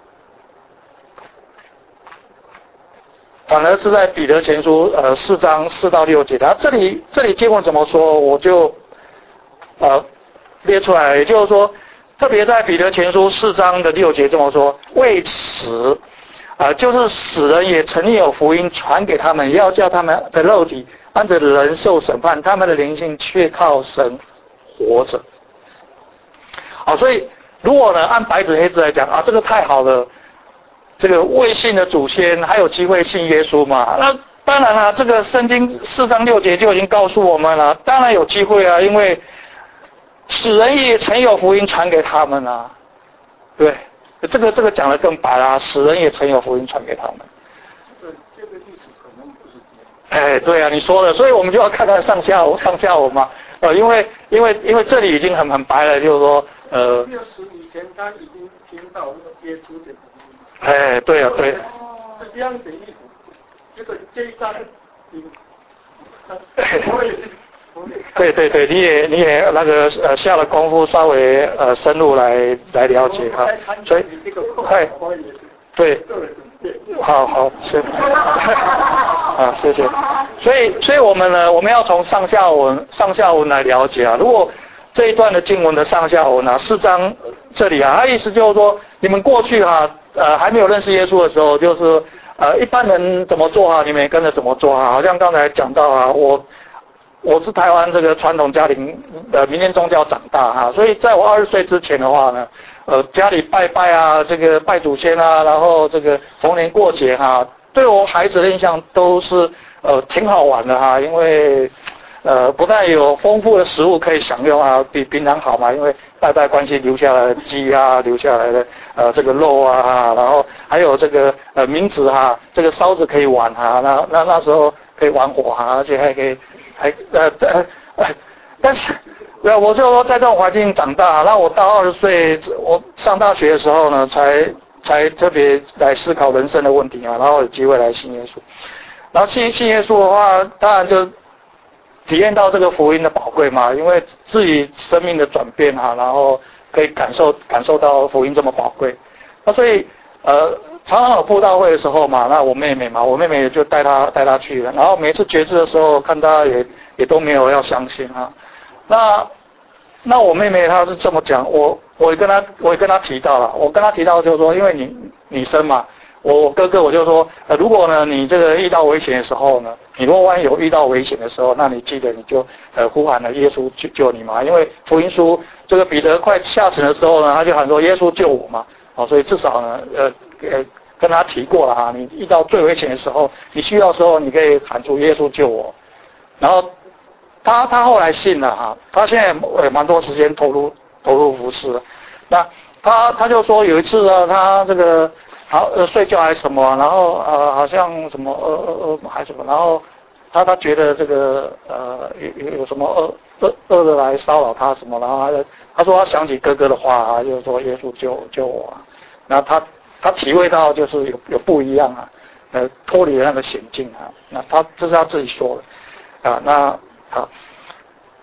反而是在彼得前书呃四章四到六节的，这里这里经文怎么说，我就呃列出来，也就是说。特别在彼得前书四章的六节这么说，为此，啊、呃，就是死人也曾有福音传给他们，要叫他们的肉体按着人受审判，他们的灵性却靠神活着。好，所以如果呢按白纸黑字来讲啊，这个太好了，这个未信的祖先还有机会信耶稣嘛？那当然了，这个圣经四章六节就已经告诉我们了，当然有机会啊，因为。死人也曾有福音传给他们啊，对，这个这个讲得更白啦、啊，死人也曾有福音传给他们。 这个这个历史可能不是这样。 哎，对啊，你说了，所以我们就要看看上下上下文嘛，呃，因为因为因为这里已经很很白了，就是说呃。 六十以前他已经听到耶稣的福音。 哎，对啊，对。 是这样的意思。这个这一章，嗯，我也。 对对对，你也你也那个呃下了功夫，稍微呃深入来来了解哈，所以哎对，好好谢，啊谢谢，所以所以我们呢，我们要从上下文上下文来了解啊。如果这一段的经文的上下文啊，四章这里啊，它意思就是说，你们过去哈、啊、呃还没有认识耶稣的时候，就是呃一般人怎么做啊，你们也跟着怎么做啊。好像刚才讲到啊，我。我是台湾这个传统家庭呃民间宗教长大哈，所以在我二十岁之前的话呢，呃家里拜拜啊，这个拜祖先啊，然后这个逢年过节哈，对我孩子的印象都是呃挺好玩的哈，因为呃不但有丰富的食物可以享用啊，比平常好嘛，因为拜拜关系留下来的鸡啊，留下来的呃这个肉啊，然后还有这个呃名字哈，这个烧子可以玩哈，那那那时候可以玩火哈，而且还可以。还呃呃呃，但是，对，我就说在这种环境长大，那我到二十岁，我上大学的时候呢，才才特别来思考人生的问题啊，然后有机会来信耶稣，然后信信耶稣的话，当然就体验到这个福音的宝贵嘛，因为自己生命的转变啊，然后可以感受感受到福音这么宝贵，那所以呃。常常有布道会的时候嘛，那我妹妹嘛，我妹妹也就带她带她去了。然后每次决志的时候，看她也也都没有要相信啊。那那我妹妹她是这么讲，我我也跟她我也跟她提到了，我跟她提到就是说，因为你女生嘛，我哥哥我就说，呃，如果呢你这个遇到危险的时候呢，你如果万一有遇到危险的时候，那你记得你就呃呼喊了耶稣救救你嘛，因为福音书这个彼得快下沉的时候呢，他就喊说耶稣救我嘛，哦，所以至少呢呃呃。跟他提过了哈，你遇到最危险的时候，你需要的时候，你可以喊出耶稣救我。然后他他后来信了哈，他现在也蛮多时间投入投入服事。那他他就说有一次呢，他这个好呃睡觉还是什么，然后呃好像什么呃呃呃还什么，然后他他觉得这个呃有有什么恶恶恶的来骚扰他什么，然后他他说他想起哥哥的话啊，就是说耶稣救救我啊，然后他。他体会到就是有有不一样啊，呃，脱离了那个险境啊。那他这是他自己说的啊。那好，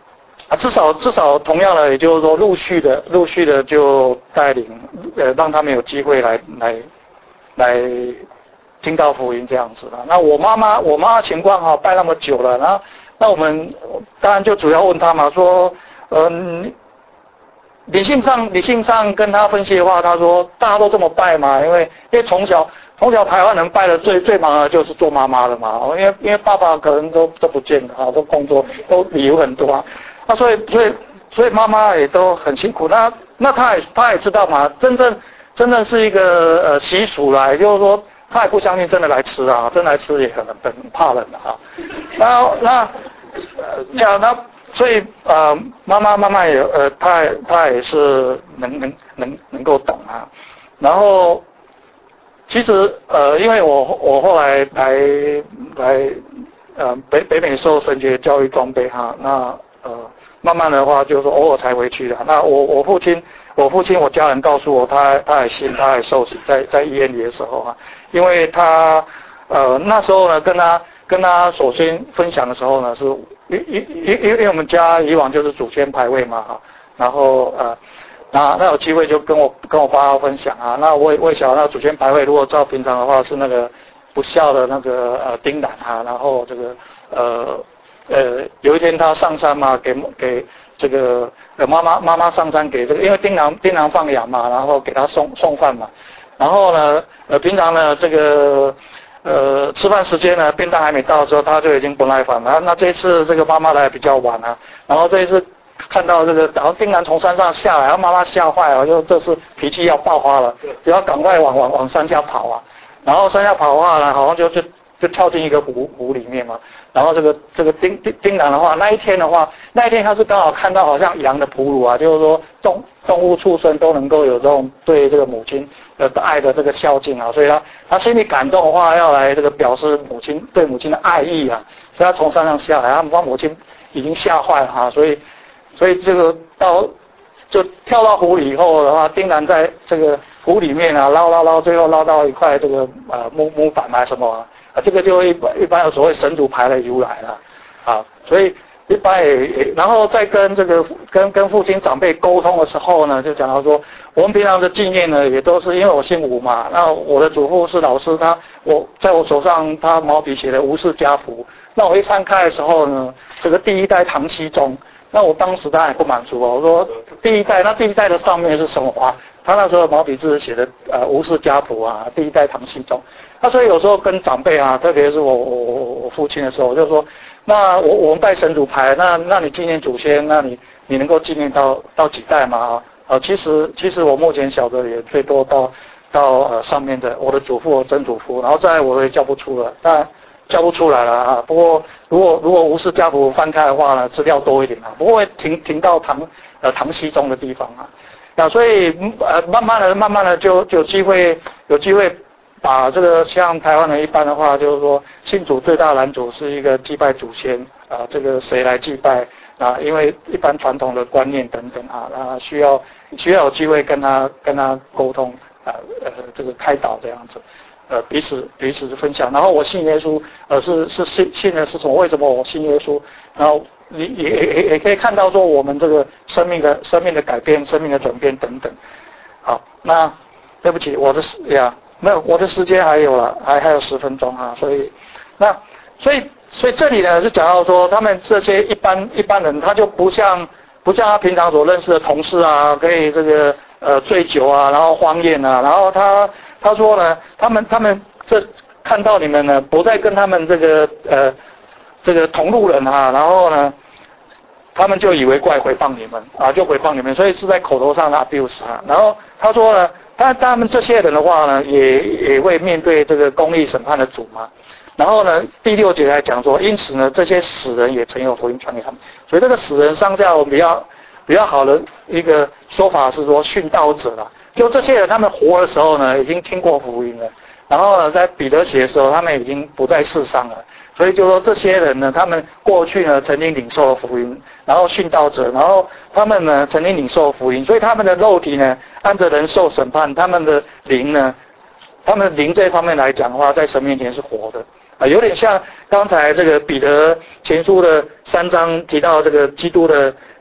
啊，至少至少同样的，也就是说陆续的陆续的就带领呃让他们有机会来来来听到福音这样子了。那我妈妈我妈妈情况哈、啊、拜那么久了，然后那我们当然就主要问她嘛，说嗯。理性上，理性上跟他分析的话，他说大家都这么拜嘛，因为因为从小从小台湾人拜的最最忙的就是做妈妈的嘛，因为因为爸爸可能都都不见了啊，都工作都理由很多啊，那所以所以所以妈妈也都很辛苦，那那他也他也知道嘛，真正真正是一个呃习俗啦，也就是说他也不相信真的来吃啊，真的来吃也很很怕冷的啊，那那呃呀那。所以呃，妈妈妈妈也呃，她她也是能能能能够懂啊。然后其实呃，因为我我后来来来呃北北美受神学教育装备哈，那呃慢慢的话就是说偶尔才回去的。那我我父亲我父亲我家人告诉我，他他还信，他还受洗，在在医院里的时候啊，因为他呃那时候呢跟他跟他首先分享的时候呢是。因因因因为我们家以往就是祖先牌位嘛哈，然后呃，那那有机会就跟我跟我爸分享啊，那我也我也晓得那祖先牌位如果照平常的话是那个不孝的那个呃丁兰哈，然后这个呃呃有一天他上山嘛，给给这个呃妈妈妈妈上山给这个，因为丁兰丁兰放羊嘛，然后给他送送饭嘛，然后呢呃平常呢这个。呃，吃饭时间呢，便当还没到的时候，他就已经不耐烦了。那这一次这个妈妈来比较晚啊，然后这一次看到这个，然后丁兰从山上下来，然后妈妈吓坏了，就这次脾气要爆发了，就要赶快往往往山下跑啊。然后山下跑的话呢，好像就就就跳进一个湖湖里面嘛。然后这个这个丁丁丁兰的话，那一天的话，那一天他是刚好看到好像羊的哺乳啊，就是说动动物畜生都能够有这种对这个母亲的爱的这个孝敬啊，所以他他心里感动的话，要来这个表示母亲对母亲的爱意啊，所以他从山上下来，他把母亲已经吓坏了哈，所以所以这个到就跳到湖里以后的话，丁兰在这个湖里面啊捞捞捞，最后捞到一块这个呃木木板啊什么啊。啊，这个就一般一般有所谓神主牌的由来了，啊，所以一般也也，然后再跟这个跟跟父亲长辈沟通的时候呢，就讲到说，我们平常的纪念呢，也都是因为我姓吴嘛，那我的祖父是老师，他我在我手上他毛笔写的吴氏家谱，那我一翻开的时候呢，这个第一代唐僖宗，那我当时当然也不满足哦，我说第一代，那第一代的上面是什么啊？他那时候毛笔字写的呃吴氏家谱啊，第一代唐僖宗。那所以有时候跟长辈啊，特别是我我我我父亲的时候，我就说，那我我们拜神主牌，那那你纪念祖先，那你你能够纪念到到几代嘛啊？呃，其实其实我目前晓得也最多到到呃上面的我的祖父、曾祖父，然后再来我也叫不出了，当然叫不出来了啊。不过如果如果吴氏家谱翻开的话呢，资料多一点啊，不过会停停到唐呃唐僖宗的地方啊。那所以呃慢慢的慢慢的就就有机会有机会。把这个像台湾人一般的话，就是说信主最大的拦阻是一个祭拜祖先啊，这个谁来祭拜啊？因为一般传统的观念等等啊，那需要需要有机会跟他跟他沟通啊，呃，这个开导这样子，呃，彼此彼此分享。然后我信耶稣，呃，是是信信的是从为什么我信耶稣？然后你也也也可以看到说我们这个生命的生命的改变、生命的转变等等。好，那对不起，我的呀。没有，我的时间还有了，还还有十分钟啊，所以，那所以所以这里呢是讲到说，他们这些一般一般人，他就不像不像他平常所认识的同事啊，可以这个呃醉酒啊，然后荒宴啊，然后他他说呢，他们他们这看到你们呢，不再跟他们这个呃这个同路人啊，然后呢，他们就以为怪诽谤你们啊，就诽谤你们，所以是在口头上的 abuse 啊，然后他说呢。但他们这些人的话呢，也也会面对这个公义审判的主嘛。然后呢，第六节来讲说，因此呢，这些死人也曾有福音传给他们。所以这个死人上下，我们比较比较好的一个说法是说，殉道者啦。就这些人，他们活的时候呢，已经听过福音了。然后呢，在彼得写的时候，他们已经不在世上了。所以就说这些人呢，他们过去呢曾经领受了福音，然后殉道者，然后他们呢曾经领受福音，所以他们的肉体呢按着人受审判，他们的灵呢，他们的灵这一方面来讲的话，在神面前是活的啊，有点像刚才这个彼得前书的三章提到这个基督的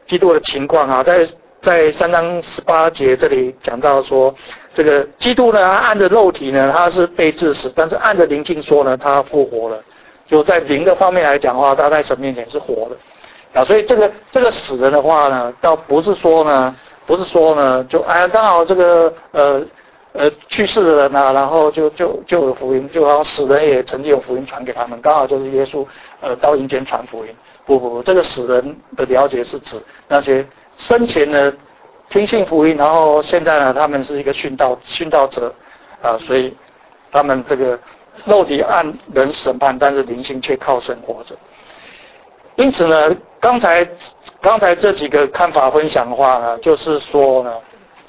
基督的情况啊，在在三章十八节这里讲到说，这个基督呢，他按着肉体呢，他是被致死，但是按着灵性说呢，他复活了。就在灵的方面来讲的话，他在神面前是活的啊。所以这个这个死人的话呢，倒不是说呢，不是说呢，就哎呀刚好这个呃呃去世的人啊，然后就就就有福音，就好像死人也曾经有福音传给他们，刚好就是耶稣呃到阴间传福音。不不不，这个死人的了解是指那些生前呢听信福音，然后现在呢他们是一个殉道殉道者啊，所以他们这个肉体按人审判，但是灵性却靠神活着。因此呢，刚才刚才这几个看法分享的话呢，就是说呢，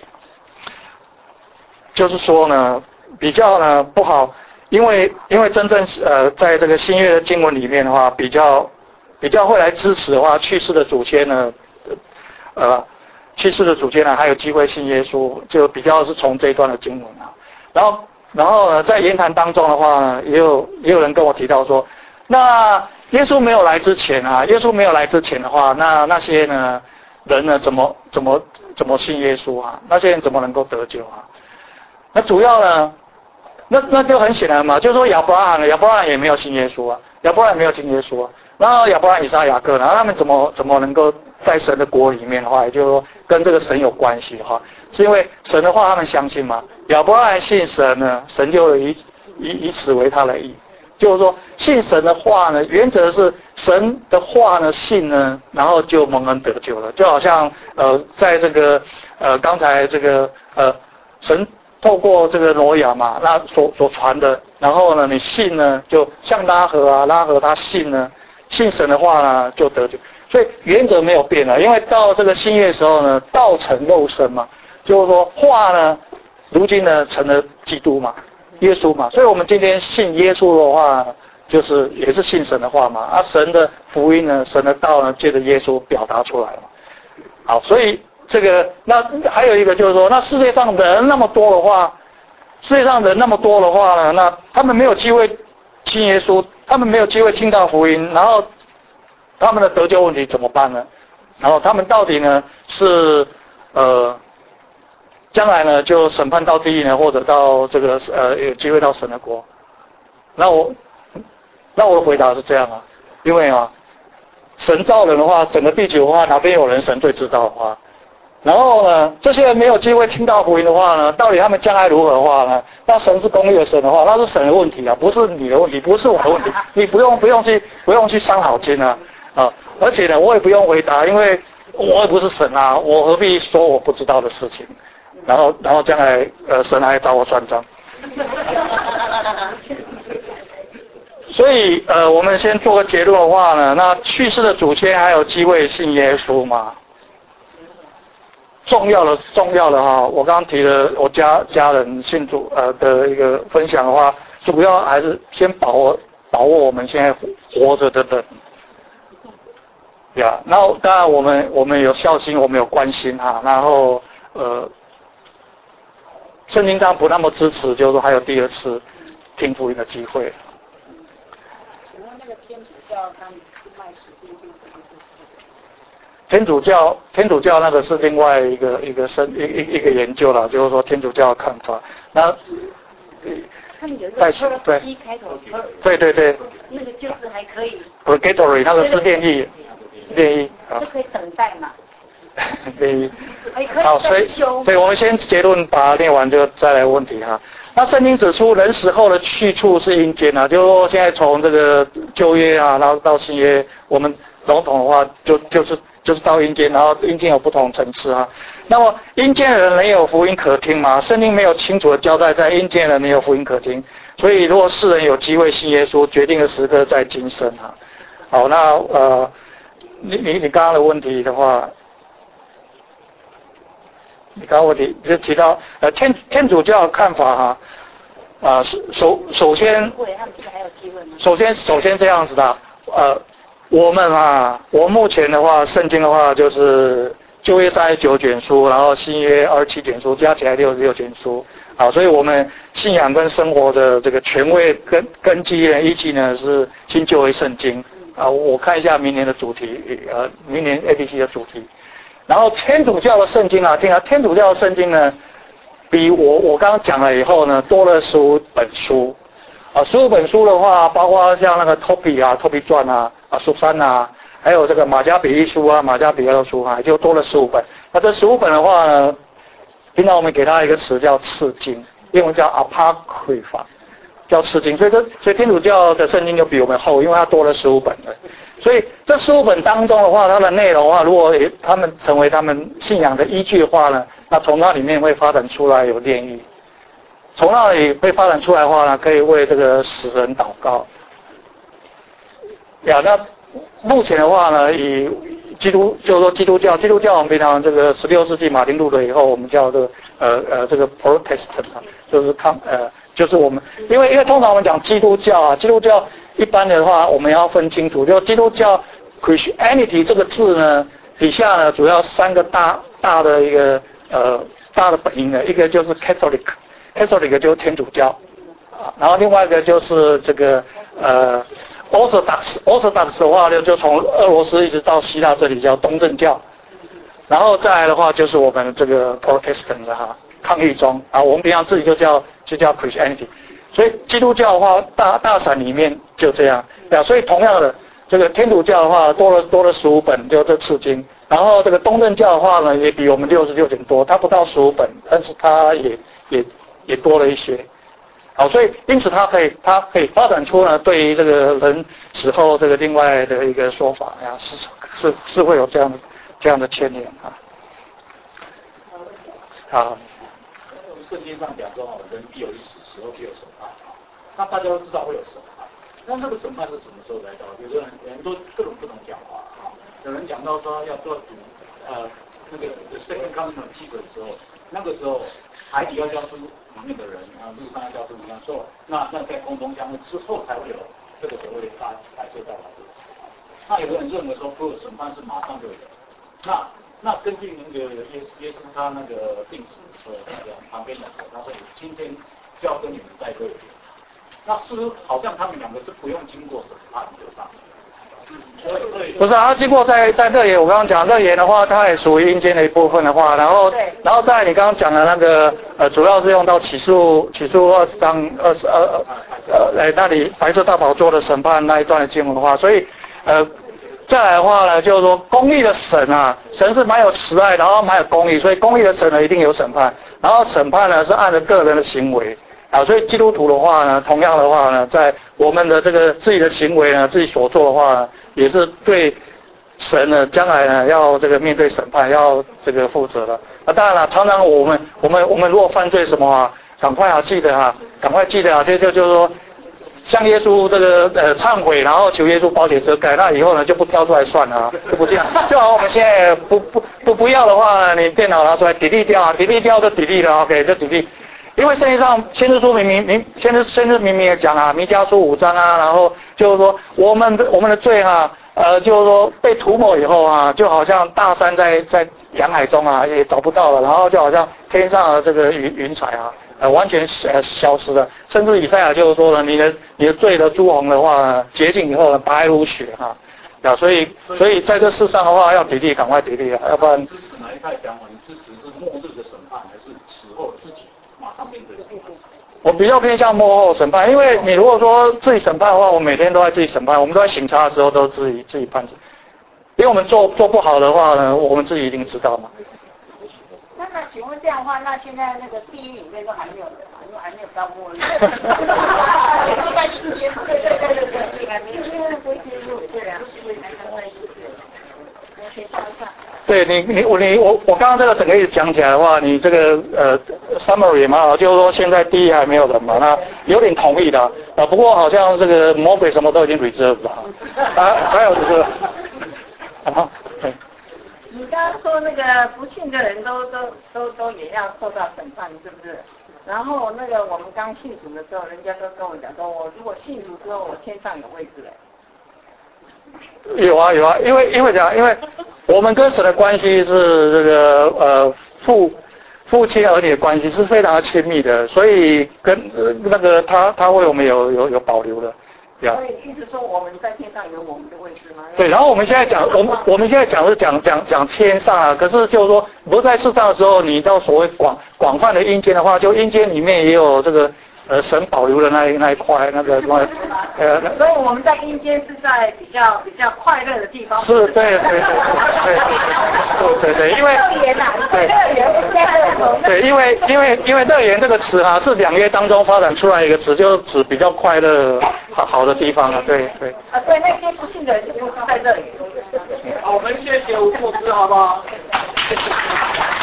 就是说呢比较呢不好，因为因为真正呃在这个新约的经文里面的话，比较。比较会来支持的话，去世的祖先呢，呃，去世的祖先呢，还有机会信耶稣，就比较是从这一段的经文啊。然后，然后呢，在言谈当中的话呢，也有也有人跟我提到说，那耶稣没有来之前啊，耶稣没有来之前的话，那那些呢人呢，怎么怎么怎么信耶稣啊？那些人怎么能够得救啊？那主要呢，那那就很显然嘛，就是说亚伯拉罕呢，亚伯拉罕也没有信耶稣啊，亚伯拉罕没有信耶稣啊。然后亚伯拉罕、以撒、雅各，然后他们怎么怎么能够在神的国里面的话，也就是说跟这个神有关系的话，是因为神的话他们相信嘛？亚伯拉罕信神呢，神就以以以此为他的义，就是说信神的话呢，原则是神的话呢信呢，然后就蒙恩得救了，就好像呃在这个呃刚才这个呃神透过这个挪亚嘛，那所所传的，然后呢你信呢，就像拉合啊，拉合他信呢。信神的话呢，就得救，所以原则没有变了。因为到这个新约的时候呢，道成肉身嘛，就是说话呢，如今呢成了基督嘛，耶稣嘛。所以我们今天信耶稣的话，就是也是信神的话嘛。啊，神的福音呢，神的道呢，借着耶稣表达出来了。好，所以这个那还有一个就是说，那世界上人那么多的话，世界上人那么多的话呢，那他们没有机会信耶稣。他们没有机会听到福音，然后他们的得救问题怎么办呢？然后他们到底呢是呃将来呢就审判到地狱呢，或者到这个呃有机会到神的国？那我那我的回答是这样啊，因为啊神造人的话，整个地球的话，哪边有人神最知道的话。然后呢，这些人没有机会听到福音的话呢，到底他们将来如何的话呢？那神是公义的神的话，那是神的问题啊，不是你的问题，不是我的问题，你不用不用去不用去伤脑筋啊啊！而且呢，我也不用回答，因为我也不是神啊，我何必说我不知道的事情？然后然后将来呃神来找我算账。所以呃，我们先做个结论的话呢，那去世的祖先还有机会信耶稣吗？重要的重要的哈，我刚刚提了我家家人信主呃的一个分享的话，主要还是先把握把握我们现在活着的人，呀，然后当然我们我们有孝心，我们有关心哈，然后呃，圣经上不那么支持，就是说还有第二次听福音的机会。 请问那个天主教他们是卖水电就这个天主教，天主教那个是另外一个一个深一一一个研究了，就是说天主教的看法。那他们有个 T 开头， 对对对， 那个就是还可以。 Purgatory 那个是炼狱，炼狱啊。 这可以等待嘛？ 炼狱。 好， 所以对，我们先结论把它念完，就再来问题哈。那圣经指出，人死后的去处是阴间啊，就是说现在从这个旧约啊，然后到新约，我们笼统的话就就是。就是到阴间，然后阴间有不同层次啊。那么阴间的人能有福音可听吗？圣经没有清楚的交代，在阴间人能有福音可听。所以，如果世人有机会信耶稣，决定的时刻在今生啊。好，那呃，你你你刚刚的问题的话，你刚刚问题就提到呃天天主教的看法哈啊、呃，首首先，首先首先这样子的呃。我们啊，我目前的话，圣经的话就是旧约三十九卷书，然后新约二十七卷书，加起来六十六卷书。好，所以我们信仰跟生活的这个权威根根基呢，依据呢是新旧约圣经。啊，我看一下明年的主题，呃，明年 A B C 的主题。 然后天主教的圣经啊，听啊，天主教的圣经呢，比我我刚刚讲了以后呢，多了十五本书。啊，十五本书的话，包括像那个托比啊、托比传啊、啊苏珊啊，还有这个马加比利书啊、马加比勒书啊，就多了十五本。那这十五本的话呢，平常我们给它一个词叫次经，英文叫 apocrypha， 叫次经。所以这所以天主教的圣经就比我们厚，因为它多了十五本了。所以这十五本当中的话，它的内容的话，如果他们成为他们信仰的依据的话呢，那从那里面会发展出来有炼狱。从那里会发展出来的话呢，可以为这个死人祷告。呀，那目前的话呢，以基督就是说基督教，基督教我们平常这个十六世纪马丁路德以后，我们叫这个呃呃这个 Protestant 啊，就是抗呃就是我们因为因为通常我们讲基督教啊，基督教一般的话我们要分清楚，就基督教 Christianity 这个字呢底下呢主要三个大大的一个呃大的本音的，一个就是 Catholic。Catholic 就是天主教，啊，然后另外一个就是这个呃 Orthodox，Orthodox 的话呢，就从俄罗斯一直到希腊这里叫东正教，然后再来的话就是我们这个 Protestant 的哈，抗议中啊，我们平常自己就叫就叫 Christianity， 所以基督教的话大大伞里面就这样，啊，所以同样的这个天主教的话多了多了十五本，就这次经，然后这个东正教的话呢也比我们六十六点多，它不到十五本，但是它也也。也多了一些，好，所以因此它可以它可以发展出呢，对于这个人死后这个另外的一个说法呀，是是是会有这样的这样的牵连啊。好， 圣经上讲说哦，人必有一死，死后必有审判啊。那大家都知道会有审判，那这个审判是什么时候来到？有的人人都各种不同讲法啊。有人讲到说要做主呃那个 second coming of Jesus 的时候，那个时候海底要交出里面的人啊，陆上要交出一样，说那那在空中相会之后才会有这个所谓的大白色大法。那有的人认为说，不，审判是马上就有。那那根据那个耶稣耶稣他那个病死的时候，那个旁边讲说，他说今天就要跟你们在这里。那是不是好像他们两个是不用经过审判就上？ 不是啊，经过在在乐园，我刚刚讲乐园的话，它也属于阴间的一部分的话，然后然后在你刚刚讲的那个呃，主要是用到起诉起诉二十章二十二呃呃那里白色大宝座的审判那一段的经文的话，所以呃再来的话呢，就是说公义的神啊，神是蛮有慈爱，然后蛮有公义，所以公义的神呢一定有审判，然后审判呢是按着个人的行为。啊，所以基督徒的话呢，同样的话呢，在我们的这个自己的行为呢，自己所做的话呢，也是对神呢，将来呢要这个面对审判，要这个负责的。啊，当然了，常常我们我们我们如果犯罪什么啊，赶快啊记得啊，赶快记得啊，这就就是说，向耶稣这个呃忏悔，然后求耶稣保险遮盖，那以后呢就不挑出来算了啊，就不这样。就好我们现在不不不不要的话呢，你电脑拿出来 delete 掉啊 ，delete 掉就 delete 了 ，OK 就 delete。因为圣经上先知书明明明先知先知明明也讲啊，弥迦书五章啊，然后就是说我们的我们的罪啊，呃就是说被涂抹以后啊，就好像大山在在洋海中啊也找不到了，然后就好像天上的这个云云彩啊，呃完全呃消失了。甚至以赛亚就是说了，你的你的罪的朱红的话洁净以后呢，白如雪哈、啊，啊所以所以在这世上的话要砥砺，赶快砥砺啊，要不然。 支持哪一派讲法？你支持是末日的审判，还是死后自己马上面对审判？ 我比较偏向幕后审判，因为你如果说自己审判的话，我每天都在自己审判，我们都在审查的时候都自己自己判决，因为我们做做不好的话呢，我们自己一定知道嘛。 那那请问这样的话，那现在那个地狱里面都还没有人嘛，因为还没有到末日。应该阴间，对对对对对，还没有，因为不会进入，对啊，所以才刚在阴间。我先查一下。 对你你我你我我刚刚这个整个一直讲起来的话，你这个呃 summary 也蛮好，就是说现在第一还没有人嘛，那有点同意的啊，不过好像这个魔鬼什么都已经 reserve 了啊，还有就是啊，对。 你刚刚说那个不信的人都都都都也要受到审判，是不是？然后那个我们刚信主的时候，人家都跟我讲说，我如果信主之后，我天上有位置嘞。 有啊有啊，因为因为讲，因为我们跟神的关系是这个呃父父亲儿女的关系是非常的亲密的，所以跟、呃、那个他他为我们有有有保留的所以意思说我们在天上有我们的位置吗？ 对，然后我们现在讲，我们我们现在讲是讲讲讲天上啊，可是就是说不在世上的时候，你到所谓广广泛的阴间的话，就阴间里面也有这个呃神保留的那一那一块那个什么呃。 所以我们在阴间是在比较比较快乐的地方。 是，对对对对对对，因为乐园呐，对乐园不是对，因为因为因为乐园这个词啊，是两约当中发展出来一个词，就是指比较快乐好好的地方啊，对对。 啊，对，那些不信的人就不是在乐园。 好，我们谢谢吴牧师，好不好？谢谢。